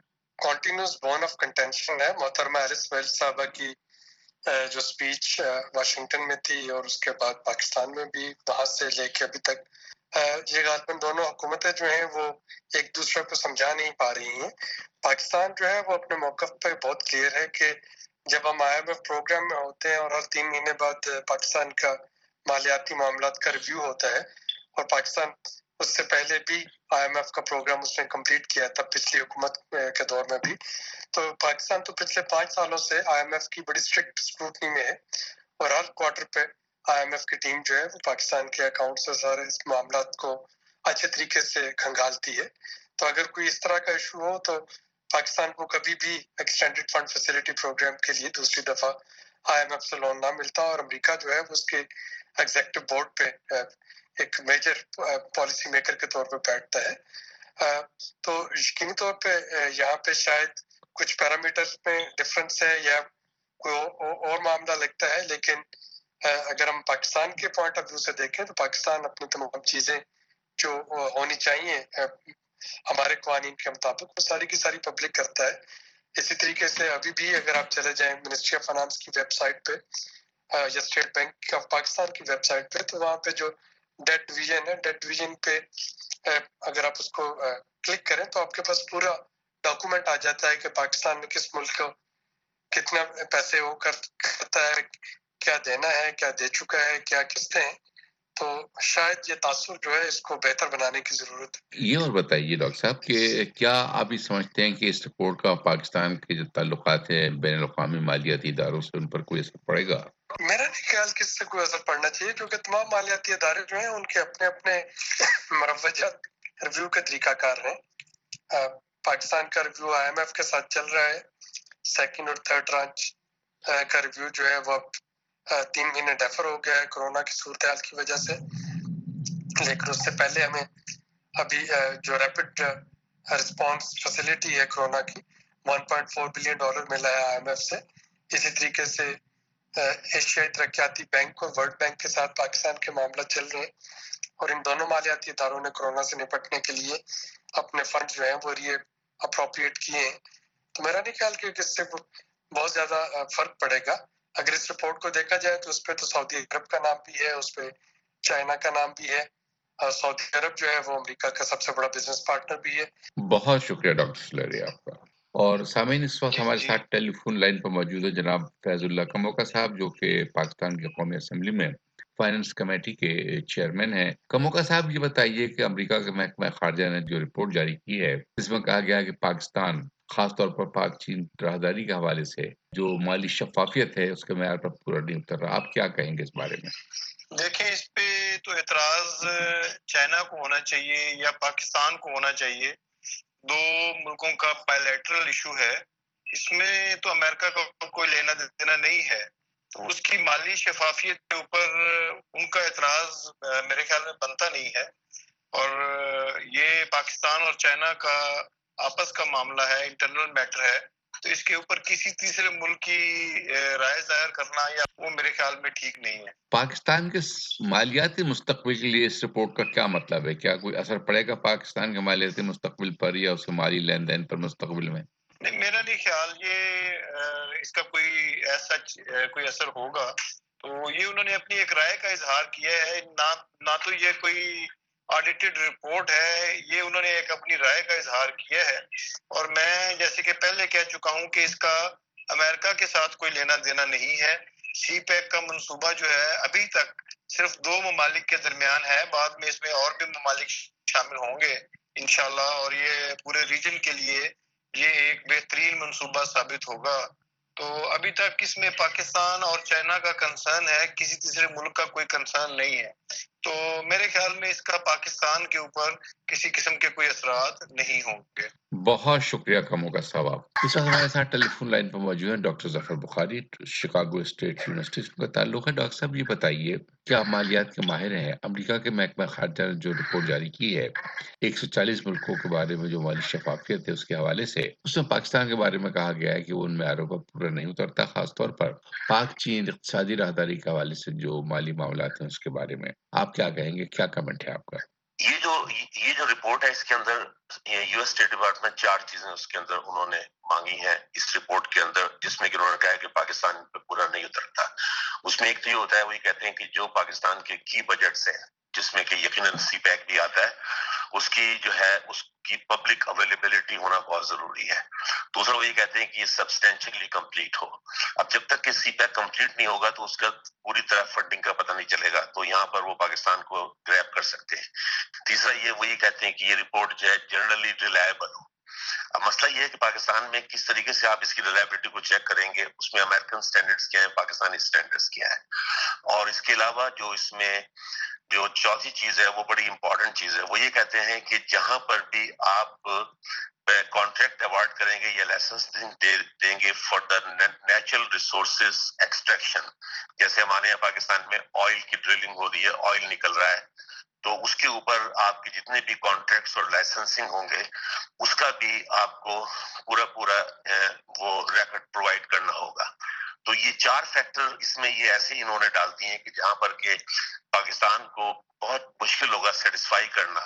کنٹینیوس بون آف کنٹینشن ہے۔ محترمہ ایلس ویلز صاحبہ کی جو سپیچ واشنگٹن میں تھی اور اس کے بعد پاکستان میں بھی، وہاں سے لے کے ابھی تک یہ غالباً دونوں حکومتیں جو ہیں وہ ایک دوسرے کو سمجھا نہیں پا رہی ہیں۔ پاکستان جو ہے وہ اپنے موقف پہ بہت کلیئر ہے کہ جب ہم آئی ایم ایف پروگرام میں ہوتے ہیں اور ہر تین مہینے بعد پاکستان کا مالیاتی معاملات کا ریویو ہوتا ہے، اور پاکستان اس سے پہلے بھی آئی ایم ایف کا پروگرام اس نے کمپلیٹ کیا تھا پچھلی حکومت کے دور میں بھی، تو پاکستان تو پچھلے پانچ سالوں سے آئی ایم ایف کی بڑی اسٹرکٹ اسکروٹنی میں ہے، اور ہر کوارٹر پہ آئی ایم ایف کی ٹیم جو ہے وہ پاکستان کے اکاؤنٹ سے سارے اس معاملات کو اچھے طریقے سے کھنگالتی ہے۔ تو اگر کوئی اس طرح کا ایشو ہو تو پاکستان کو کبھی بھی ایکسٹینڈڈ فنڈ فیسلٹی پروگرام کے لیے دوسری دفعہ آئی ایم ایف سے لون نہ ملتا، اور امریکہ جو ہے وہ اس کے ایگزیکٹو بورڈ پہ ایک میجر پالیسی میکر کے طور پہ بیٹھتا ہے۔ تو یقینی طور پہ یہاں پہ شاید کچھ پیرامیٹرز میں ڈفرنس ہے یا کوئی اور معاملہ لگتا ہے، لیکن اگر ہم پاکستان کے پوائنٹ آف ویو سے دیکھیں تو پاکستان اپنی تمام چیزیں جو ہونی چاہیے ہمارے قوانین کے مطابق وہ ساری کی ساری پبلک کرتا ہے۔ اسی طریقے سے ابھی بھی اگر آپ چلے جائیں منسٹری آف فائنانس کی ویب سائٹ پہ یا اسٹیٹ بینک آف پاکستان کی ویب سائٹ پہ، تو وہاں پہ جو ڈیٹ ڈویژن ہے، ڈیٹ ڈویژن پہ اگر آپ اس کو کلک کریں تو آپ کے پاس پورا ڈاکومنٹ آ جاتا ہے کہ پاکستان نے کس ملک کو کتنا پیسے وہ کرتا ہے، کیا دینا ہے، کیا دے چکا ہے، کیا قسطیں ہیں۔ تو شاید یہ تاثر جو ہے اس کو بہتر بنانے کی ضرورت ہے۔ یہ اور بتائیے ڈاکٹر صاحب کہ کیا آپ یہ سمجھتے ہیں کہ اس رپورٹ کا پاکستان کے جو تعلقات ہیں بین الاقوامی مالیاتی اداروں سے ان پر کوئی اثر پڑے گا؟ میرا نہیں خیال کہ اس سے کوئی اثر پڑنا چاہیے، کیونکہ تمام مالیاتی ادارے جو ہیں ان کے اپنے اپنے مروجہ ریویو کے طریقہ کار ہیں۔ پاکستان کا ریویو آئی ایم ایف کے ساتھ چل رہا ہے، سیکنڈ اور تھرڈ ٹرانچ کا ریویو جو ہے وہ تین مہینے ڈیفر ہو گیا ہے کورونا کی صورتحال کی وجہ سے، لیکن اس سے پہلے ہمیں ابھی جو ریپڈ رسپانس فیسلٹی ہے کورونا کی ایک پوائنٹ چار بلین ڈالر ملا ہے آئی ایم ایف سے۔ اسی طریقے سے ایشیائی ترقیاتی بینک اور ورلڈ بینک کے ساتھ پاکستان کے معاملہ چل رہے ہیں، اور ان دونوں مالیاتی اداروں نے کورونا سے نپٹنے کے لیے اپنے فنڈ جو ہیں وہ ری اپروپریٹ کیے ہیں۔ تو میرا نہیں خیال کہ اس سے بہت زیادہ فرق پڑے گا۔ اگر اس رپورٹ کو دیکھا جائے تو اس پہ تو سعودی عرب کا نام بھی ہے، اس پہ چائنا کا نام بھی ہے، سعودی عرب جو ہے وہ امریکہ کا سب سے بڑا بزنس پارٹنر بھی ہے۔ بہت شکریہ ڈاکٹر سلیحی آپ کا۔ اور سامعین اس وقت ہمارے ساتھ ٹیلی فون لائن پر موجود ہے جناب فیض اللہ کموکا صاحب، جو کہ پاکستان کی قومی اسمبلی میں فائنانس کمیٹی کے چیئرمین ہیں۔ کموکا صاحب یہ بتائیے کہ امریکہ کے محکمہ خارجہ نے جو رپورٹ جاری کی ہے اس میں کہا گیا کہ پاکستان خاص طور پر پاک چین راہداری کے حوالے سے جو مالی شفافیت ہے اس کے معیار پر پورا نہیں اتر رہا. آپ کیا کہیں گے اس بارے میں؟ دیکھیں اس پہ تو اعتراض چائنا کو ہونا چاہیے یا پاکستان کو ہونا چاہیے. دو ملکوں کا بائیلیٹرل ایشو ہے, اس میں تو امریکہ کا کوئی لینا دینا نہیں ہے, تو اس کی مالی شفافیت کے اوپر ان کا اعتراض میرے خیال میں بنتا نہیں ہے. اور یہ پاکستان اور چائنا کا آپس کا معاملہ ہے, انٹرنل میٹر ہے, تو اس کے اوپر کسی تیسرے ملک کی رائے ظاہر کرنا یا وہ میرے خیال میں ٹھیک نہیں ہے. پاکستان کے مالیاتی مستقبل کے لیے اس رپورٹ کا کیا مطلب ہے؟ کیا کوئی اثر پڑے گا پاکستان کے مالیاتی مستقبل پر یا اس کے مالی لین دین پر مستقبل میں؟ نہیں, میرا نہیں خیال یہ اس کا کوئی ایسا کوئی اثر ہوگا. تو یہ انہوں نے اپنی ایک رائے کا اظہار کیا ہے, نہ نہ تو یہ کوئی آڈیٹڈ رپورٹ ہے, یہ انہوں نے ایک اپنی رائے کا اظہار کیا ہے. اور میں جیسے کہ پہلے کہہ چکا ہوں کہ اس کا امریکہ کے ساتھ کوئی لینا دینا نہیں ہے. سی پیک کا منصوبہ جو ہے ابھی تک صرف دو ممالک کے درمیان ہے, بعد میں اس میں اور بھی ممالک شامل ہوں گے انشاءاللہ, اور یہ پورے ریجن کے لیے یہ ایک بہترین منصوبہ ثابت ہوگا. تو ابھی تک اس میں پاکستان اور چائنا کا کنسرن ہے, کسی تیسرے ملک کا کوئی کنسرن نہیں ہے. تو میرے خیال میں اس کا پاکستان کے اوپر کسی قسم کے کوئی اثرات نہیں ہوں گے. بہت شکریہ کموں کا ثواب. اس وقت ہمارے ساتھ ٹیلی فون لائن پر موجود ہیں doctor Zafar Bukhari, Chicago State University سے کا تعلق ہے. ڈاکٹر صاحب یہ بتائیے کہ آپ مالیات کے ماہر ہیں, امریکہ کے محکمہ خارجہ نے جو رپورٹ جاری کی ہے ایک سو چالیس ملکوں کے بارے میں جو مالی شفافیت ہے اس کے حوالے سے, اس میں پاکستان کے بارے میں کہا گیا ہے کہ وہ ان معیاروں پر پورا نہیں اترتا, خاص طور پر پاک چین اقتصادی راہداری کے حوالے سے جو مالی معاملات ہیں اس کے بارے میں آپ کیا کہیں گے؟ کیا کمنٹ ہے آپ کا؟ یہ جو یہ جو رپورٹ ہے اس کے اندر یو ایس اسٹیٹ ڈپارٹمنٹ چار چیزیں اس کے اندر انہوں نے مانگی ہیں اس رپورٹ کے اندر, جس میں کہ انہوں نے کہا ہے کہ پاکستان پہ پورا نہیں اترتا. اس میں ایک تو یہ ہوتا ہے, وہ یہ کہتے ہیں کہ جو پاکستان کے کی بجٹس ہیں جس میں کہ یقیناً سی پیک بھی آتا ہے, اس کی جو ہے اس کی پبلک اویلیبلٹی ہونا بہت ضروری ہے. دوسرا وہ یہ کہتے ہیں کہ یہ سبسٹینشلی کمپلیٹ ہو. اب جب تک کہ سی پیک کمپلیٹ نہیں ہوگا تو اس کا پوری طرح فنڈنگ کا پتہ نہیں چلے گا, تو یہاں پر وہ پاکستان کو گریب کر سکتے ہیں. تیسرا یہ وہی کہتے ہیں کہ یہ رپورٹ جو ہے جنرلی ریلائبل ہو. اب مسئلہ یہ ہے کہ پاکستان میں کس طریقے سے آپ اس کی ریلائبلٹی کو چیک کریں گے, اس میں امریکن سٹینڈرڈز کیا ہیں, پاکستانی سٹینڈرڈز کیا ہیں. اور اس کے علاوہ جو اس میں جو چوتھی چیز ہے وہ بڑی امپورٹنٹ چیز ہے, وہ یہ کہتے ہیں کہ جہاں پر بھی آپ کانٹریکٹ اوارڈ کریں گے یا لائسنس دیں گے for the natural resources extraction, جیسے ہمارے یہاں پاکستان میں آئل کی ڈرلنگ ہو رہی ہے, آئل نکل رہا ہے, تو اس کے اوپر آپ کے جتنے بھی کانٹریکٹس اور لائسنسنگ ہوں گے اس کا بھی آپ کو پورا پورا وہ ریکارڈ پرووائڈ کرنا ہوگا. تو یہ چار فیکٹر اس میں یہ ایسے انہوں نے ڈال دیے ہیں کہ جہاں پر کہ پاکستان کو بہت مشکل ہوگا سیٹسفائی کرنا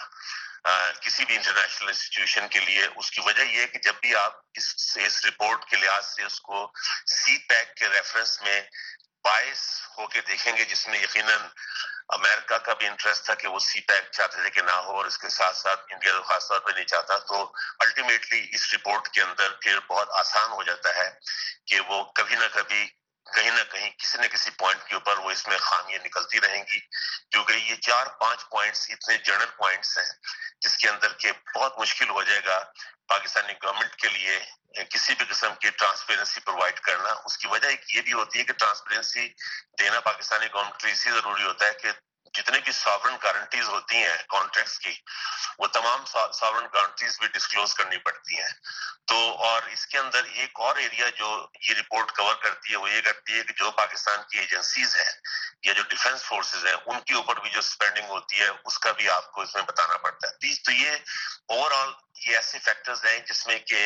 آ, کسی بھی انٹرنیشنل انسٹیٹیوشن کے لیے. اس کی وجہ یہ ہے کہ جب بھی آپ اس اس رپورٹ کے لحاظ سے اس کو سی پیک کے ریفرنس میں باعث ہو کے دیکھیں گے, جس میں یقیناً امریکہ کا بھی انٹرسٹ تھا کہ وہ سی پیک چاہتے تھے کہ نہ ہو, اور اس کے ساتھ ساتھ انڈیا تو خاص طور پہ نہیں چاہتا, تو الٹیمیٹلی اس رپورٹ کے اندر پھر بہت آسان ہو جاتا ہے کہ وہ کبھی نہ کبھی کہیں نہ کہیں کسی نہ کسی پوائنٹ کے اوپر وہ اس میں خامیاں نکلتی رہیں گی, کیونکہ یہ چار پانچ پوائنٹس اتنے جنرل پوائنٹس ہیں جس کے اندر کہ بہت مشکل ہو جائے گا پاکستانی گورنمنٹ کے لیے کسی بھی قسم کی ٹرانسپیرنسی پرووائڈ کرنا. اس کی وجہ یہ بھی ہوتی ہے کہ ٹرانسپیرنسی دینا پاکستانی گورنمنٹ کے لیے اسی ضروری ہوتا ہے کہ جتنے بھی ساورن گارنٹیز ہوتی ہیں کانٹریکٹس کی, وہ تمام ساورن گارنٹیز بھی ڈسکلوز کرنی پڑتی ہیں. تو اور اس کے اندر ایک اور ایریا جو یہ رپورٹ کور کرتی ہے وہ یہ کرتی ہے کہ جو پاکستان کی ایجنسیز ہیں یا جو ڈیفنس فورسز ہیں ان کے اوپر بھی جو اسپینڈنگ ہوتی ہے اس کا بھی آپ کو اس میں بتانا پڑتا ہے. تو یہ اوور آل یہ ایسے فیکٹرز ہیں جس میں کہ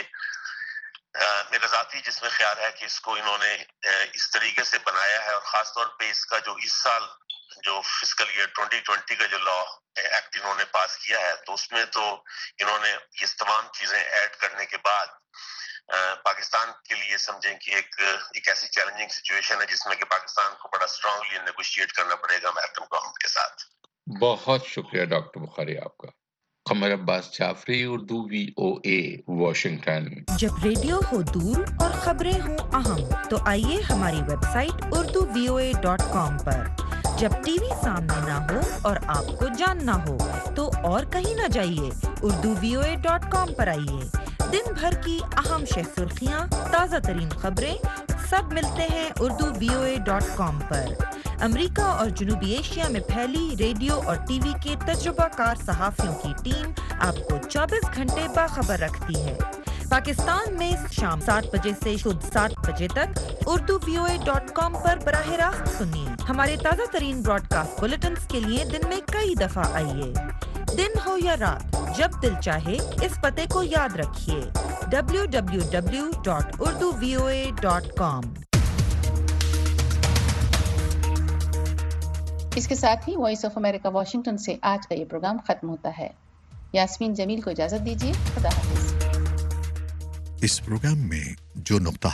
میرا ذاتی جس میں خیال ہے کہ اس کو انہوں نے اس طریقے سے بنایا ہے, اور خاص طور پہ اس کا جو اس سال جو فسکل ایئر ٹوئنٹی ٹوئنٹی کا جو لا ایکٹ انہوں نے پاس کیا ہے, تو اس میں تو انہوں نے یہ تمام چیزیں ایڈ کرنے کے بعد پاکستان کے لیے سمجھیں کہ ایک ایک ایسی چیلنجنگ سچویشن ہے جس میں کہ پاکستان کو بڑا اسٹرانگلی نیگوشیٹ کرنا پڑے گا امریکن گورنمنٹ کے ساتھ. بہت شکریہ ڈاکٹر بخاری آپ کا. Qamar Abbas Jafri, Urdu V O A, Washington. جب ریڈیو ہو دور اور خبریں ہوں اہم تو آئیے ہماری website Urdu V O A dot com پر. جب ٹی وی سامنے نہ ہو اور آپ کو جاننا ہو تو اور کہیں نہ جائیے, Urdu V O A dot com پر آئیے. दिन भर की अहम शह सुर्खियाँ, ताज़ा तरीन खबरें सब मिलते हैं Urdu V O A dot com पर। अमेरिका और जनूबी एशिया में फैली रेडियो और टीवी के तजुर्बाकार सहाफ़ियों की टीम आपको चौबीस घंटे बाखबर रखती है। पाकिस्तान में शाम सात बजे से शुद्ध सात बजे तक Urdu V O A dot com पर बराह रास्त सुनिए। हमारे ताज़ा तरीन ब्रॉडकास्ट बुलेटिन के लिए दिन में कई दफ़ा आइए। दिन हो या रात, जब दिल चाहे इस पते को याद रखिए, W W W dot Urdu V O A dot com. इसके साथ ही वॉइस ऑफ अमेरिका वाशिंगटन से आज का ये प्रोग्राम खत्म होता है। यास्मीन जमील को इजाजत दीजिए। खुदा हाफिज। इस प्रोग्राम में जो नुक्ता